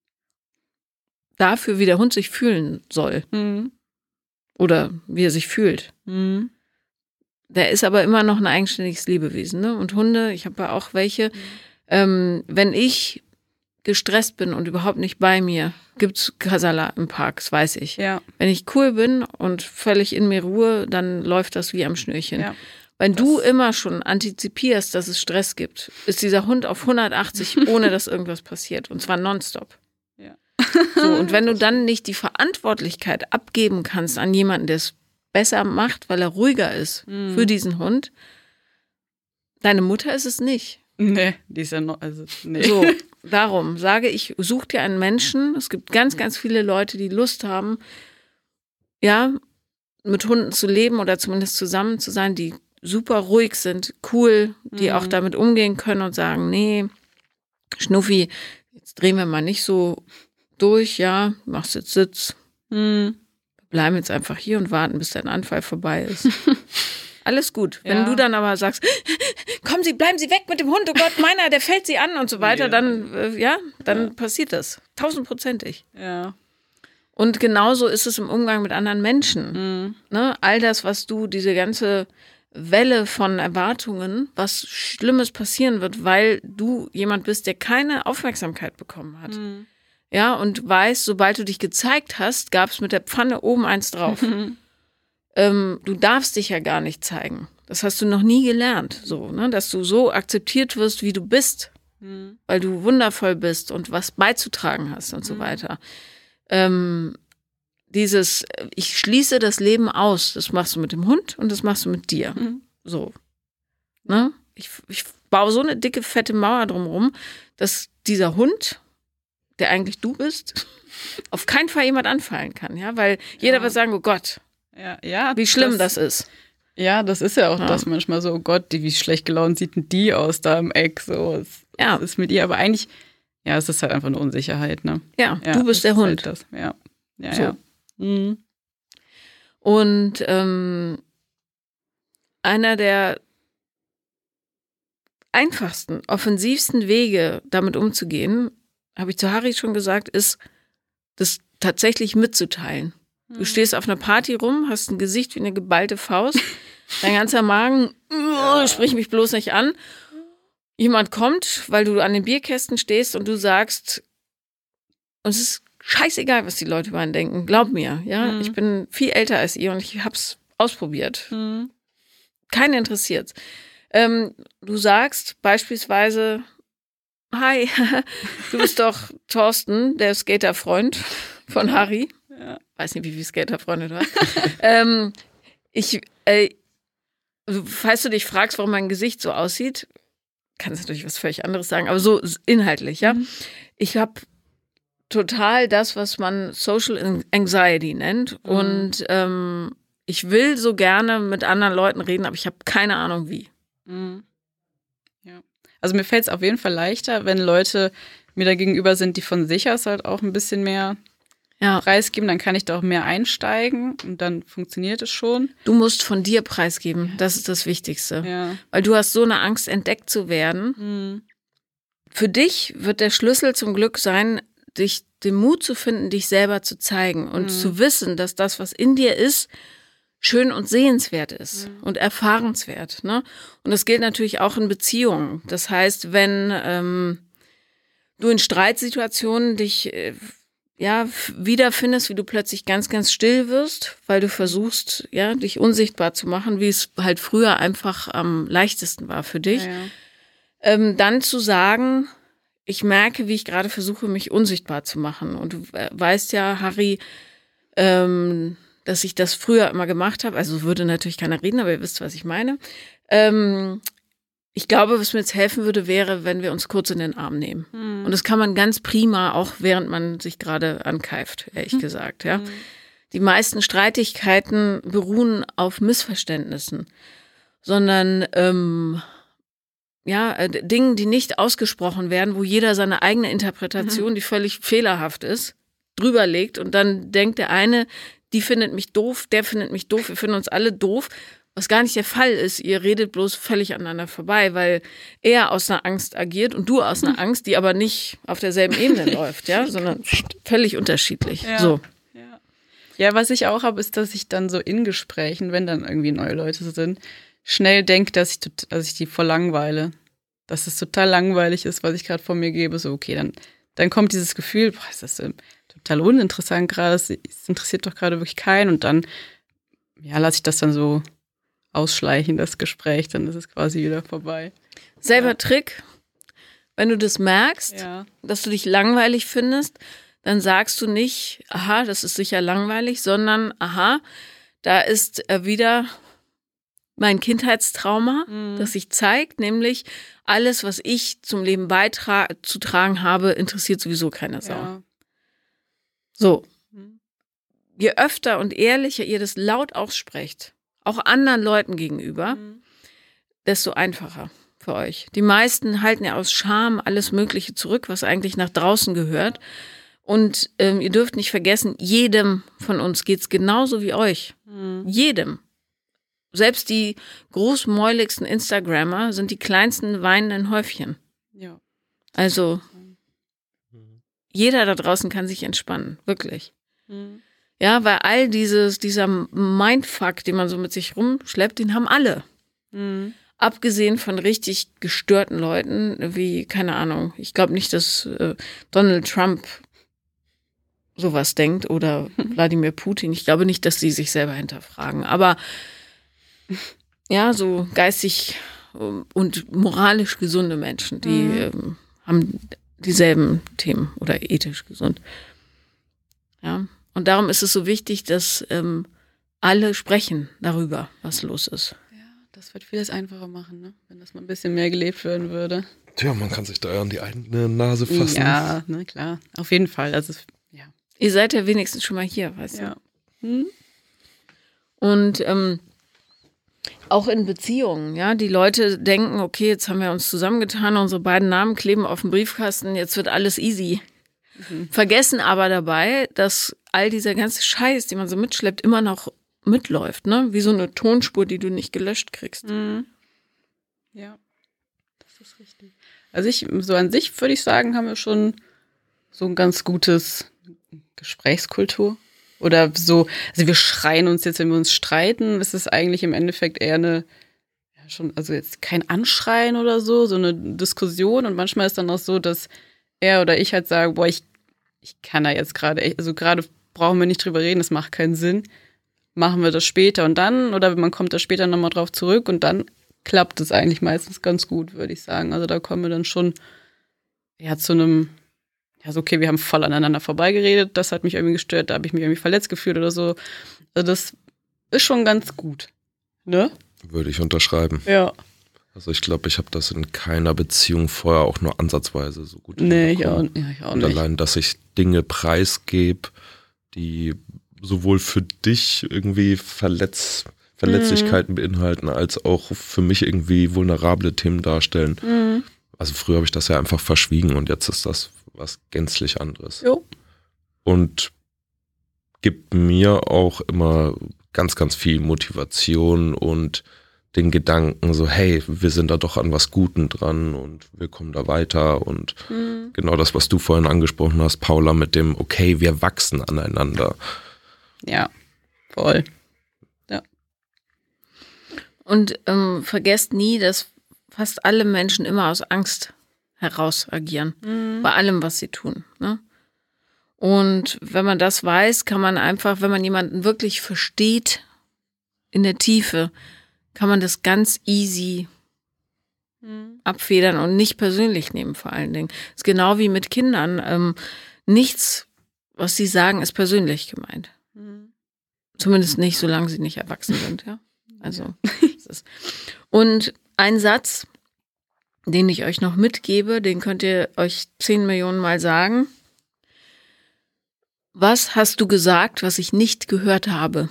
dafür, wie der Hund sich fühlen soll. Mhm. Oder wie er sich fühlt. Mhm. Der ist aber immer noch ein eigenständiges Lebewesen, ne? Und Hunde, ich habe ja auch welche, ähm, wenn ich gestresst bin und überhaupt nicht bei mir, gibt's Kasala im Park, das weiß ich. Ja. Wenn ich cool bin und völlig in mir Ruhe, dann läuft das wie am Schnürchen. Ja. Wenn Das- du immer schon antizipierst, dass es Stress gibt, ist dieser Hund auf hundertachtzig, ohne dass irgendwas passiert. Und zwar nonstop. Ja. So, und wenn du dann nicht die Verantwortlichkeit abgeben kannst an jemanden, der es besser macht, weil er ruhiger ist Mhm. für diesen Hund, deine Mutter ist es nicht. Nee, die ist ja noch, also, nee. So, darum sage ich, such dir einen Menschen. Es gibt ganz, ganz viele Leute, die Lust haben, ja, mit Hunden zu leben oder zumindest zusammen zu sein, die super ruhig sind, cool, die Mhm. auch damit umgehen können und sagen, nee, Schnuffi, jetzt drehen wir mal nicht so durch, ja, machst jetzt Sitz, Mhm. wir bleiben jetzt einfach hier und warten, bis dein Anfall vorbei ist. Alles gut. Wenn Ja. du dann aber sagst, kommen Sie, bleiben Sie weg mit dem Hund, oh Gott, meiner, der fällt Sie an und so weiter, Ja. dann, äh, ja, dann Ja. passiert das. Tausendprozentig. Ja. Und genauso ist es im Umgang mit anderen Menschen. Mhm. Ne? All das, was du, diese ganze Welle von Erwartungen, was Schlimmes passieren wird, weil du jemand bist, der keine Aufmerksamkeit bekommen hat. Mhm. Ja, und weißt, sobald du dich gezeigt hast, gab es mit der Pfanne oben eins drauf. Mhm. ähm, du darfst dich ja gar nicht zeigen. Das hast du noch nie gelernt, so, ne? Dass du so akzeptiert wirst, wie du bist, Mhm. weil du wundervoll bist und was beizutragen hast und so Mhm. weiter. Ähm, dieses, äh, ich schließe das Leben aus, das machst du mit dem Hund und das machst du mit dir. Mhm. So. Ne? Ich, ich baue so eine dicke, fette Mauer drumherum, dass dieser Hund, der eigentlich du bist, auf keinen Fall jemand anfallen kann, ja, weil jeder Ja. wird sagen, oh Gott, Ja, ja, wie schlimm das, das ist. Ja, das ist ja auch Ja. das manchmal so, oh Gott, die, wie schlecht gelaunt sieht denn die aus da im Eck, so, was, Ja. was ist mit ihr, aber eigentlich, ja, es ist halt einfach eine Unsicherheit, ne? Ja, Ja, du bist der das ist Hund. halt das. Ja, ja, So. ja. Mhm. Und ähm, einer der einfachsten, offensivsten Wege, damit umzugehen, habe ich zu Harry schon gesagt, ist, das tatsächlich mitzuteilen. Du stehst auf einer Party rum, hast ein Gesicht wie eine geballte Faust, dein ganzer Magen, uh, sprich mich bloß nicht an. Jemand kommt, weil du an den Bierkästen stehst und du sagst, und es ist scheißegal, was die Leute über einen denken, glaub mir, ja, Mhm. ich bin viel älter als ihr und ich hab's ausprobiert. Mhm. Keinen interessiert's. Ähm, du sagst beispielsweise, hi, du bist doch Thorsten, der Skaterfreund von Harry. Ja. Weiß nicht, wie viele Skaterfreunde du hast. ähm, ich, äh, also, falls du dich fragst, warum mein Gesicht so aussieht, kannst du natürlich was völlig anderes sagen, aber so inhaltlich, ja. Mhm. Ich habe total das, was man Social Anxiety nennt. Mhm. Und ähm, ich will so gerne mit anderen Leuten reden, aber ich habe keine Ahnung wie. Mhm. Ja. Also mir fällt es auf jeden Fall leichter, wenn Leute mir da gegenüber sind, die von sich aus halt auch ein bisschen mehr Ja. preisgeben, dann kann ich da auch mehr einsteigen und dann funktioniert es schon. Du musst von dir preisgeben. Das ist das Wichtigste. Ja. Weil du hast so eine Angst, entdeckt zu werden. Mhm. Für dich wird der Schlüssel zum Glück sein, dich den Mut zu finden, dich selber zu zeigen und Mhm. zu wissen, dass das, was in dir ist, schön und sehenswert ist Mhm. und erfahrenswert. Ne? Und das gilt natürlich auch in Beziehungen. Das heißt, wenn ähm, du in Streitsituationen dich äh, ja f- wiederfindest, wie du plötzlich ganz, ganz still wirst, weil du versuchst, ja, dich unsichtbar zu machen, wie es halt früher einfach am leichtesten war für dich, Ja, ja. ähm, dann zu sagen, ich merke, wie ich gerade versuche, mich unsichtbar zu machen. Und du äh, weißt ja, Harry, ähm, dass ich das früher immer gemacht habe. Also würde natürlich keiner reden, aber ihr wisst, was ich meine. Ähm, ich glaube, was mir jetzt helfen würde, wäre, wenn wir uns kurz in den Arm nehmen. Mhm. Und das kann man ganz prima, auch während man sich gerade ankeift, ehrlich gesagt. Ja. Mhm. Die meisten Streitigkeiten beruhen auf Missverständnissen, sondern ähm, ja, äh, Dingen, die nicht ausgesprochen werden, wo jeder seine eigene Interpretation, die völlig fehlerhaft ist, drüber legt und dann denkt der eine, die findet mich doof, der findet mich doof, wir finden uns alle doof, was gar nicht der Fall ist. Ihr redet bloß völlig aneinander vorbei, weil er aus einer Angst agiert und du aus einer Angst, die aber nicht auf derselben Ebene läuft, ja, sondern völlig unterschiedlich. Ja. So. Ja. Ja, was ich auch habe, ist, dass ich dann so in Gesprächen, wenn dann irgendwie neue Leute sind, schnell denke, dass ich, tot- dass ich die voll langweile. Dass es total langweilig ist, was ich gerade von mir gebe. So, okay, dann, dann kommt dieses Gefühl, boah, ist das ähm, total uninteressant gerade, es es interessiert doch gerade wirklich keinen. Und dann, ja, lasse ich das dann so ausschleichen, das Gespräch, dann ist es quasi wieder vorbei. Selber Ja. Trick, wenn du das merkst, Ja. dass du dich langweilig findest, dann sagst du nicht, aha, das ist sicher langweilig, sondern aha, da ist äh, wieder mein Kindheitstrauma, Mhm. das sich zeigt, nämlich alles, was ich zum Leben beizutragen habe, interessiert sowieso keine Sau. Ja. So, Mhm. je öfter und ehrlicher ihr das laut aussprecht, auch anderen Leuten gegenüber, Mhm. desto einfacher für euch. Die meisten halten ja aus Scham alles Mögliche zurück, was eigentlich nach draußen gehört. Und ähm, ihr dürft nicht vergessen, jedem von uns geht's genauso wie euch. Mhm. Jedem. Selbst die großmäuligsten Instagrammer sind die kleinsten weinenden Häufchen. Ja. Also jeder da draußen kann sich entspannen, wirklich. Mhm. Ja, weil all dieses, dieser Mindfuck, den man so mit sich rumschleppt, den haben alle. Mhm. Abgesehen von richtig gestörten Leuten, wie, keine Ahnung, ich glaube nicht, dass äh, Donald Trump sowas denkt oder Wladimir Putin. Ich glaube nicht, dass die sich selber hinterfragen. Aber ja, so geistig ähm, und moralisch gesunde Menschen, die Mhm. ähm, haben dieselben Themen oder ethisch gesund. Ja, und darum ist es so wichtig, dass ähm, alle sprechen darüber, was los ist. das wird vieles einfacher machen, ne? Wenn das mal ein bisschen mehr gelebt werden würde. Tja, man kann sich da an die eigene Nase fassen. Ja, na klar. Auf jeden Fall. Also, ja. Ihr seid ja wenigstens schon mal hier, weißt Ja. du? Hm? Und ähm, auch in Beziehungen, ja, die Leute denken, okay, jetzt haben wir uns zusammengetan, unsere beiden Namen kleben auf dem Briefkasten, jetzt wird alles easy. Mhm. Vergessen aber dabei, dass all dieser ganze Scheiß, den man so mitschleppt, immer noch mitläuft, ne? Wie so eine Tonspur, die du nicht gelöscht kriegst. Mhm. Ja, das ist richtig. Also ich, so an sich würde ich sagen, haben wir schon so ein ganz gutes Gesprächskultur. Oder so, also wir schreien uns jetzt, wenn wir uns streiten, ist es eigentlich im Endeffekt eher eine, ja schon, also jetzt kein Anschreien oder so, so eine Diskussion. Und manchmal ist dann auch so, dass er oder ich halt sagen, boah, ich, ich kann da jetzt gerade, also gerade brauchen wir nicht drüber reden, das macht keinen Sinn. Machen wir das später und dann, oder man kommt da später nochmal drauf zurück und dann klappt es eigentlich meistens ganz gut, würde ich sagen. Also da kommen wir dann schon ja zu einem, ja so okay, wir haben voll aneinander vorbeigeredet, das hat mich irgendwie gestört, da habe ich mich irgendwie verletzt gefühlt oder so. Also das ist schon ganz gut, ne? Würde ich unterschreiben. Ja. Also ich glaube, ich habe das in keiner Beziehung vorher auch nur ansatzweise so gut Nee, ich auch, ja, ich auch und nicht. Und allein, dass ich Dinge preisgebe, die sowohl für dich irgendwie Verletz, Verletzlichkeiten mhm. beinhalten, als auch für mich irgendwie vulnerable Themen darstellen. Mhm. Also früher habe ich das ja einfach verschwiegen und jetzt ist das was gänzlich anderes. Jo. Und gibt mir auch immer ganz, ganz viel Motivation und den Gedanken so, hey, wir sind da doch an was Guten dran und wir kommen da weiter und mhm. genau das, was du vorhin angesprochen hast, Paula, mit dem, okay, wir wachsen aneinander. Ja, voll. Ja. Und ähm, vergesst nie, dass fast alle Menschen immer aus Angst heraus agieren. Mhm. Bei allem, was sie tun. Ne? Und wenn man das weiß, kann man einfach, wenn man jemanden wirklich versteht, in der Tiefe, kann man das ganz easy mhm. abfedern und nicht persönlich nehmen vor allen Dingen. Das ist genau wie mit Kindern. Ähm, nichts, was sie sagen, ist persönlich gemeint. Mhm. Zumindest nicht, solange sie nicht erwachsen sind. Ja. Also, ist und ein Satz, den ich euch noch mitgebe, den könnt ihr euch zehn Millionen Mal sagen. Was hast du gesagt, was ich nicht gehört habe?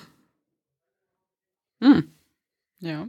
Hm. Ja.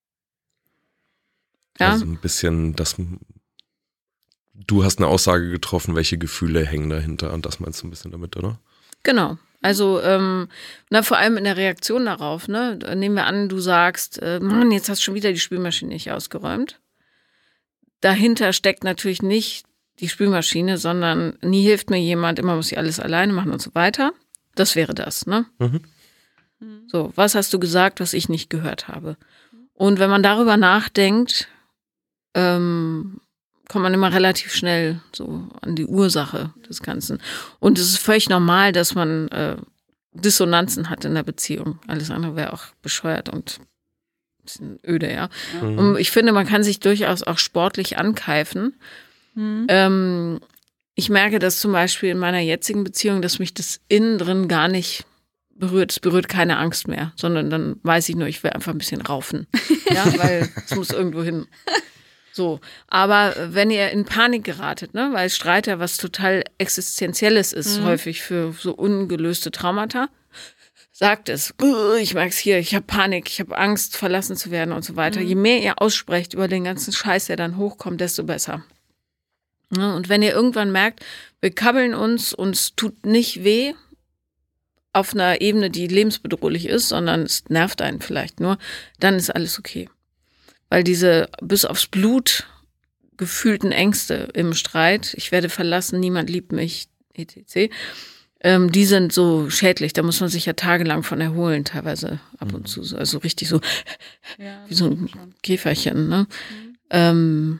Ja. Also ein bisschen, das, du hast eine Aussage getroffen, welche Gefühle hängen dahinter und das meinst du ein bisschen damit, oder? Genau. Also, ähm, na, vor allem in der Reaktion darauf, ne? Nehmen wir an, du sagst, äh, Mann, jetzt hast du schon wieder die Spülmaschine nicht ausgeräumt. Dahinter steckt natürlich nicht die Spülmaschine, sondern nie hilft mir jemand, immer muss ich alles alleine machen und so weiter. Das wäre das, ne? Mhm. So, was hast du gesagt, was ich nicht gehört habe? Und wenn man darüber nachdenkt, ähm, kommt man immer relativ schnell so an die Ursache des Ganzen. Und es ist völlig normal, dass man äh, Dissonanzen hat in der Beziehung. Alles andere wäre auch bescheuert und ein bisschen öde, ja. Mhm. Und ich finde, man kann sich durchaus auch sportlich ankeifen. Mhm. Ähm, ich merke das zum Beispiel in meiner jetzigen Beziehung, dass mich das innen drin gar nicht berührt. Es berührt keine Angst mehr, sondern dann weiß ich nur, ich will einfach ein bisschen raufen. Ja, weil es muss irgendwo hin. So, aber wenn ihr in Panik geratet, ne, weil Streit ja was total Existenzielles ist, mhm. häufig für so ungelöste Traumata, sagt es, ich merk's hier, ich habe Panik, ich habe Angst, verlassen zu werden und so weiter. Mhm. Je mehr ihr aussprecht über den ganzen Scheiß, der dann hochkommt, desto besser. Ja, und wenn ihr irgendwann merkt, wir kabbeln uns, uns tut nicht weh, auf einer Ebene, die lebensbedrohlich ist, sondern es nervt einen vielleicht nur, dann ist alles okay. Weil diese bis aufs Blut gefühlten Ängste im Streit, ich werde verlassen, niemand liebt mich, et cetera, ähm, die sind so schädlich. Da muss man sich ja tagelang von erholen, teilweise ab und zu. Also richtig so ja, wie so ein Käferchen. Ne? Mhm. Ähm,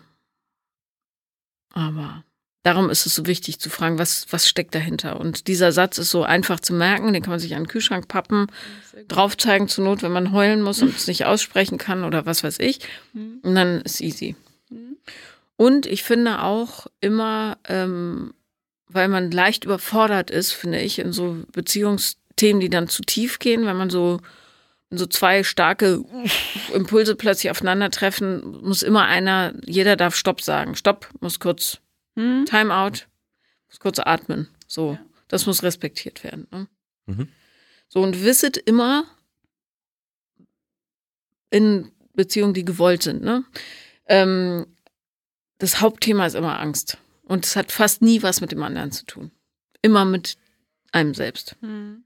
aber darum ist es so wichtig zu fragen, was, was steckt dahinter. Und dieser Satz ist so einfach zu merken, den kann man sich an den Kühlschrank pappen, drauf zeigen zur Not, wenn man heulen muss und es nicht aussprechen kann oder was weiß ich. Und dann ist easy. Und ich finde auch immer, ähm, weil man leicht überfordert ist, finde ich, in so Beziehungsthemen, die dann zu tief gehen, wenn man so so zwei starke Impulse plötzlich aufeinandertreffen, muss immer einer, jeder darf Stopp sagen. Stopp, muss kurz hm? Timeout, muss kurz atmen. So, ja. Das muss respektiert werden. Ne? Mhm. So, und wisset immer in Beziehungen, die gewollt sind, ne? Ähm, das Hauptthema ist immer Angst. Und es hat fast nie was mit dem anderen zu tun. Immer mit einem selbst. Hm.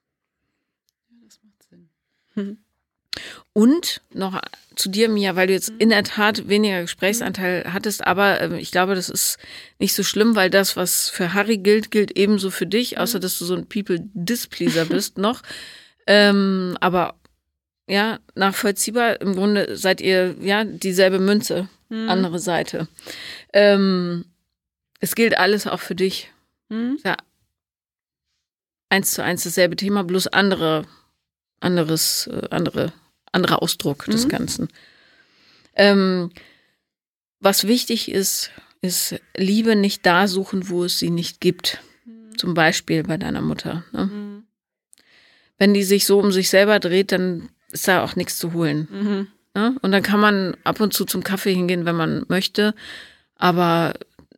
Das macht Sinn. Hm. Und noch zu dir, Mia, weil du jetzt in der Tat weniger Gesprächsanteil hattest, aber äh, ich glaube, das ist nicht so schlimm, weil das, was für Harry gilt, gilt ebenso für dich, außer dass du so ein People-Displeaser bist noch. Ähm, aber ja, nachvollziehbar, im Grunde seid ihr ja dieselbe Münze, hm. andere Seite. Ähm, es gilt alles auch für dich. Hm. Ja, eins zu eins dasselbe Thema, bloß andere, anderes, äh, andere anderer Ausdruck des mhm. Ganzen. Ähm, was wichtig ist, ist Liebe nicht da suchen, wo es sie nicht gibt. Mhm. Zum Beispiel bei deiner Mutter. Ne? Mhm. Wenn die sich so um sich selber dreht, dann ist da auch nichts zu holen. Mhm. Ne? Und dann kann man ab und zu zum Kaffee hingehen, wenn man möchte. Aber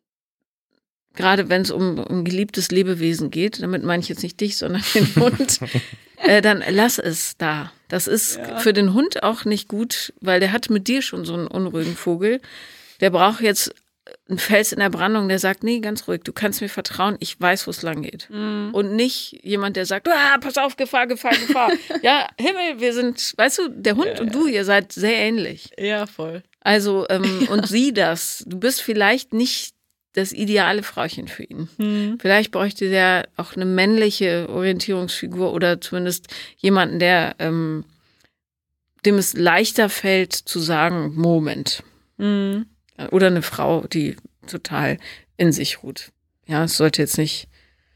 gerade wenn es um ein geliebtes Lebewesen geht, damit meine ich jetzt nicht dich, sondern den Hund, äh, dann lass es da. Das ist ja. für den Hund auch nicht gut, weil der hat mit dir schon so einen unruhigen Vogel. Der braucht jetzt einen Fels in der Brandung, der sagt, nee, ganz ruhig, du kannst mir vertrauen, ich weiß, wo es lang geht. Mhm. Und nicht jemand, der sagt, ah, pass auf, Gefahr, Gefahr, Gefahr. Ja, Himmel, wir sind, weißt du, der Hund ja, und du, ihr seid sehr ähnlich. Ja, voll. Also, ähm, ja. und sieh das. Du bist vielleicht nicht das ideale Frauchen für ihn. Hm. Vielleicht bräuchte der auch eine männliche Orientierungsfigur oder zumindest jemanden, der ähm, dem es leichter fällt zu sagen, Moment. Hm. Oder eine Frau, die total in sich ruht. Ja, es sollte jetzt nicht,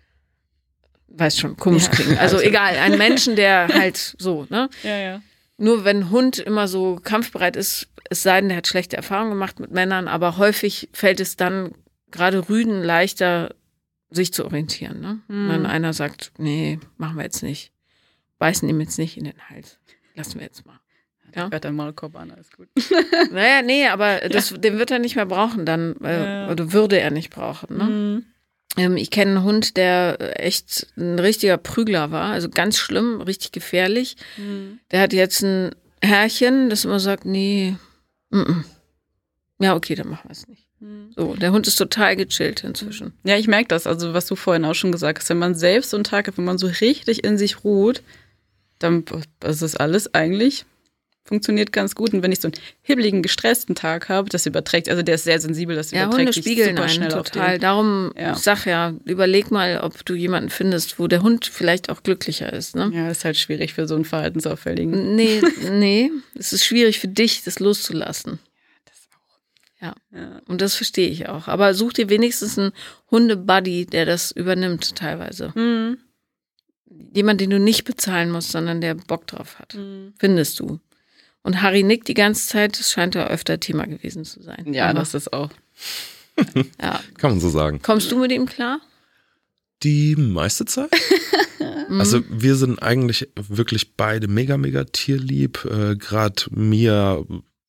weiß schon, komisch ja. klingen. Also egal, ein Menschen, der halt so, ne? Ja, ja. Nur wenn ein Hund immer so kampfbereit ist, es sei denn, der hat schlechte Erfahrungen gemacht mit Männern, aber häufig fällt es dann gerade Rüden leichter, sich zu orientieren. Ne? Mhm. Wenn einer sagt, nee, machen wir jetzt nicht. Beißen ihm jetzt nicht in den Hals. Lassen wir jetzt mal. Ja? Ich werde dann Maulkorb an, alles gut. Naja, nee, aber das, ja. den wird er nicht mehr brauchen dann. Äh, ja. Oder würde er nicht brauchen. Ne? Mhm. Ähm, ich kenne einen Hund, der echt ein richtiger Prügler war. Also ganz schlimm, richtig gefährlich. Mhm. Der hat jetzt ein Herrchen, das immer sagt, nee, m-m. ja, okay, dann machen wir es nicht. So, der Hund ist total gechillt inzwischen. Ja, ich merke das, also was du vorhin auch schon gesagt hast, wenn man selbst so einen Tag hat, wenn man so richtig in sich ruht, dann ist das alles eigentlich, funktioniert ganz gut. Und wenn ich so einen hibbeligen, gestressten Tag habe, das überträgt, also der ist sehr sensibel, das ja, überträgt Hunde sich spiegeln super einen schnell total. auf den. Darum, ja. ich sag ja, überleg mal, ob du jemanden findest, wo der Hund vielleicht auch glücklicher ist. Ne? Ja, das ist halt schwierig für so einen Verhaltensauffälligen. Nee, nee, es ist schwierig für dich, das loszulassen. Ja. ja, und das verstehe ich auch. Aber such dir wenigstens einen Hunde-Buddy, der das übernimmt teilweise. Mhm. Jemand, den du nicht bezahlen musst, sondern der Bock drauf hat. Mhm. Findest du. Und Harry nickt die ganze Zeit, das scheint ja öfter Thema gewesen zu sein. Ja, aber das ist auch. ja. Kann man so sagen. Kommst du mit ihm klar? Die meiste Zeit. Also wir sind eigentlich wirklich beide mega, mega tierlieb. Äh, Gerade Mia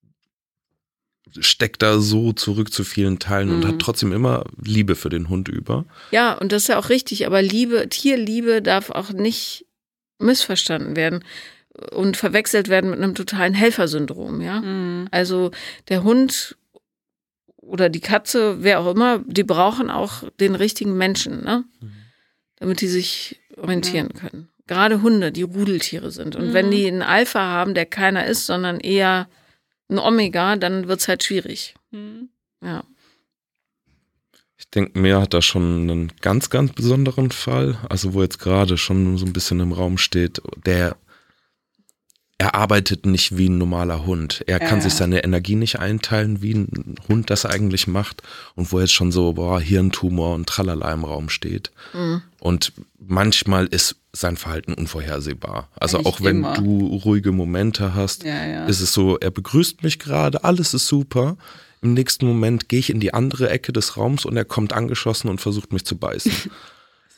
steckt da so zurück zu vielen Teilen mhm. und hat trotzdem immer Liebe für den Hund über. Ja, und das ist ja auch richtig, aber Liebe, Tierliebe darf auch nicht missverstanden werden und verwechselt werden mit einem totalen Helfersyndrom, ja. Mhm. Also der Hund oder die Katze, wer auch immer, die brauchen auch den richtigen Menschen, ne? Mhm. Damit die sich orientieren ja. können. Gerade Hunde, die Rudeltiere sind. Und mhm. wenn die einen Alpha haben, der keiner ist, sondern eher ein Omega, dann wird es halt schwierig. Mhm. Ja. Ich denke, Mia hat da schon einen ganz, ganz besonderen Fall, also wo jetzt gerade schon so ein bisschen im Raum steht, der er arbeitet nicht wie ein normaler Hund. Er kann ja. sich seine Energie nicht einteilen, wie ein Hund das eigentlich macht. Und wo jetzt schon so, boah, Hirntumor und Tralala im Raum steht. Mhm. Und manchmal ist sein Verhalten unvorhersehbar. Also Eigentlich auch wenn immer. du ruhige Momente hast, ja, ja. ist es so, er begrüßt mich gerade, alles ist super. Im nächsten Moment gehe ich in die andere Ecke des Raums und er kommt angeschossen und versucht mich zu beißen.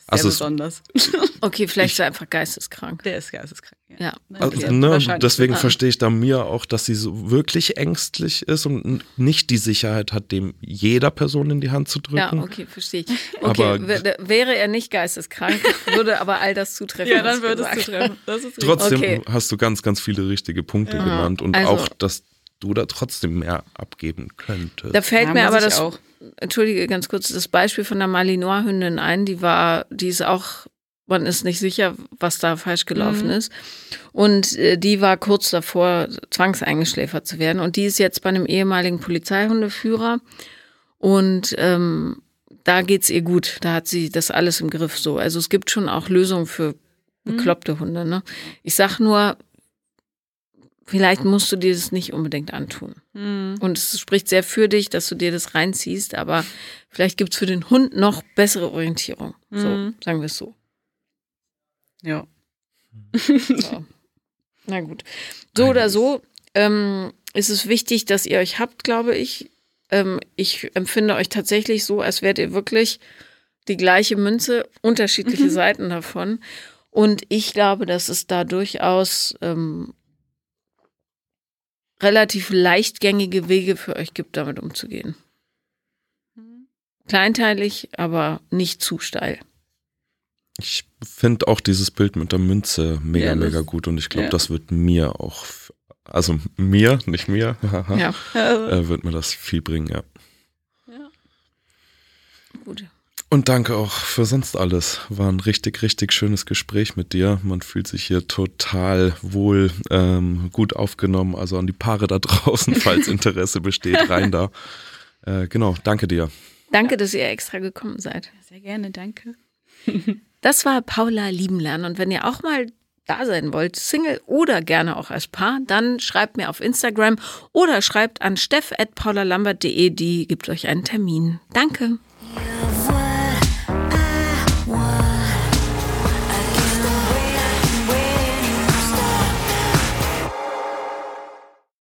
Also es- besonders. Okay, vielleicht ist er einfach geisteskrank. Der ist geisteskrank. Ja. Also, Okay, ne, wahrscheinlich. deswegen Ah. verstehe ich da mir auch, dass sie so wirklich ängstlich ist und n- nicht die Sicherheit hat, dem jeder Person in die Hand zu drücken. Ja, okay, verstehe ich. Okay, Aber- w- wäre er nicht geisteskrank, würde aber all das zutreffen. Ja, was dann ich würdest du gesagt treffen. Das ist richtig. Trotzdem Okay. hast du ganz, ganz viele richtige Punkte Ja, genannt und also- auch, dass du da trotzdem mehr abgeben könntest. Da fällt Ja, mir muss aber ich das, auch. entschuldige ganz kurz, das Beispiel von der Malinois-Hündin ein, die war, die ist auch, man ist nicht sicher, was da falsch gelaufen Mhm. ist. Und äh, die war kurz davor, zwangseingeschläfert zu werden. Und die ist jetzt bei einem ehemaligen Polizeihundeführer. Und ähm, da geht's ihr gut. Da hat sie das alles im Griff so. Also es gibt schon auch Lösungen für bekloppte Hunde. Ne? Ich sag nur, vielleicht musst du dir das nicht unbedingt antun. Mhm. Und es spricht sehr für dich, dass du dir das reinziehst, aber vielleicht gibt's für den Hund noch bessere Orientierung. So, Mhm. sagen wir es so. Ja. so. Na gut. So oder so ähm, ist es wichtig, dass ihr euch habt, glaube ich. Ähm, ich empfinde euch tatsächlich so, als wärt ihr wirklich die gleiche Münze, unterschiedliche Mhm. Seiten davon. Und ich glaube, dass es da durchaus ähm, relativ leichtgängige Wege für euch gibt, damit umzugehen. Kleinteilig, aber nicht zu steil. Ich finde auch dieses Bild mit der Münze mega, Ja, das- mega gut und ich glaube, ja. das wird mir auch, f- also mir, nicht mir, haha, Ja, äh, wird mir das viel bringen, ja. gut. Und danke auch für sonst alles. War ein richtig, richtig schönes Gespräch mit dir. Man fühlt sich hier total wohl, ähm, gut aufgenommen. Also an die Paare da draußen, falls Interesse besteht, rein da. Äh, genau, danke dir. Danke, dass ihr extra gekommen seid. Sehr gerne, danke. Das war Paula Liebenlernen. Und wenn ihr auch mal da sein wollt, Single oder gerne auch als Paar, dann schreibt mir auf Instagram oder schreibt an steff at paulalambert punkt de, die gibt euch einen Termin. Danke.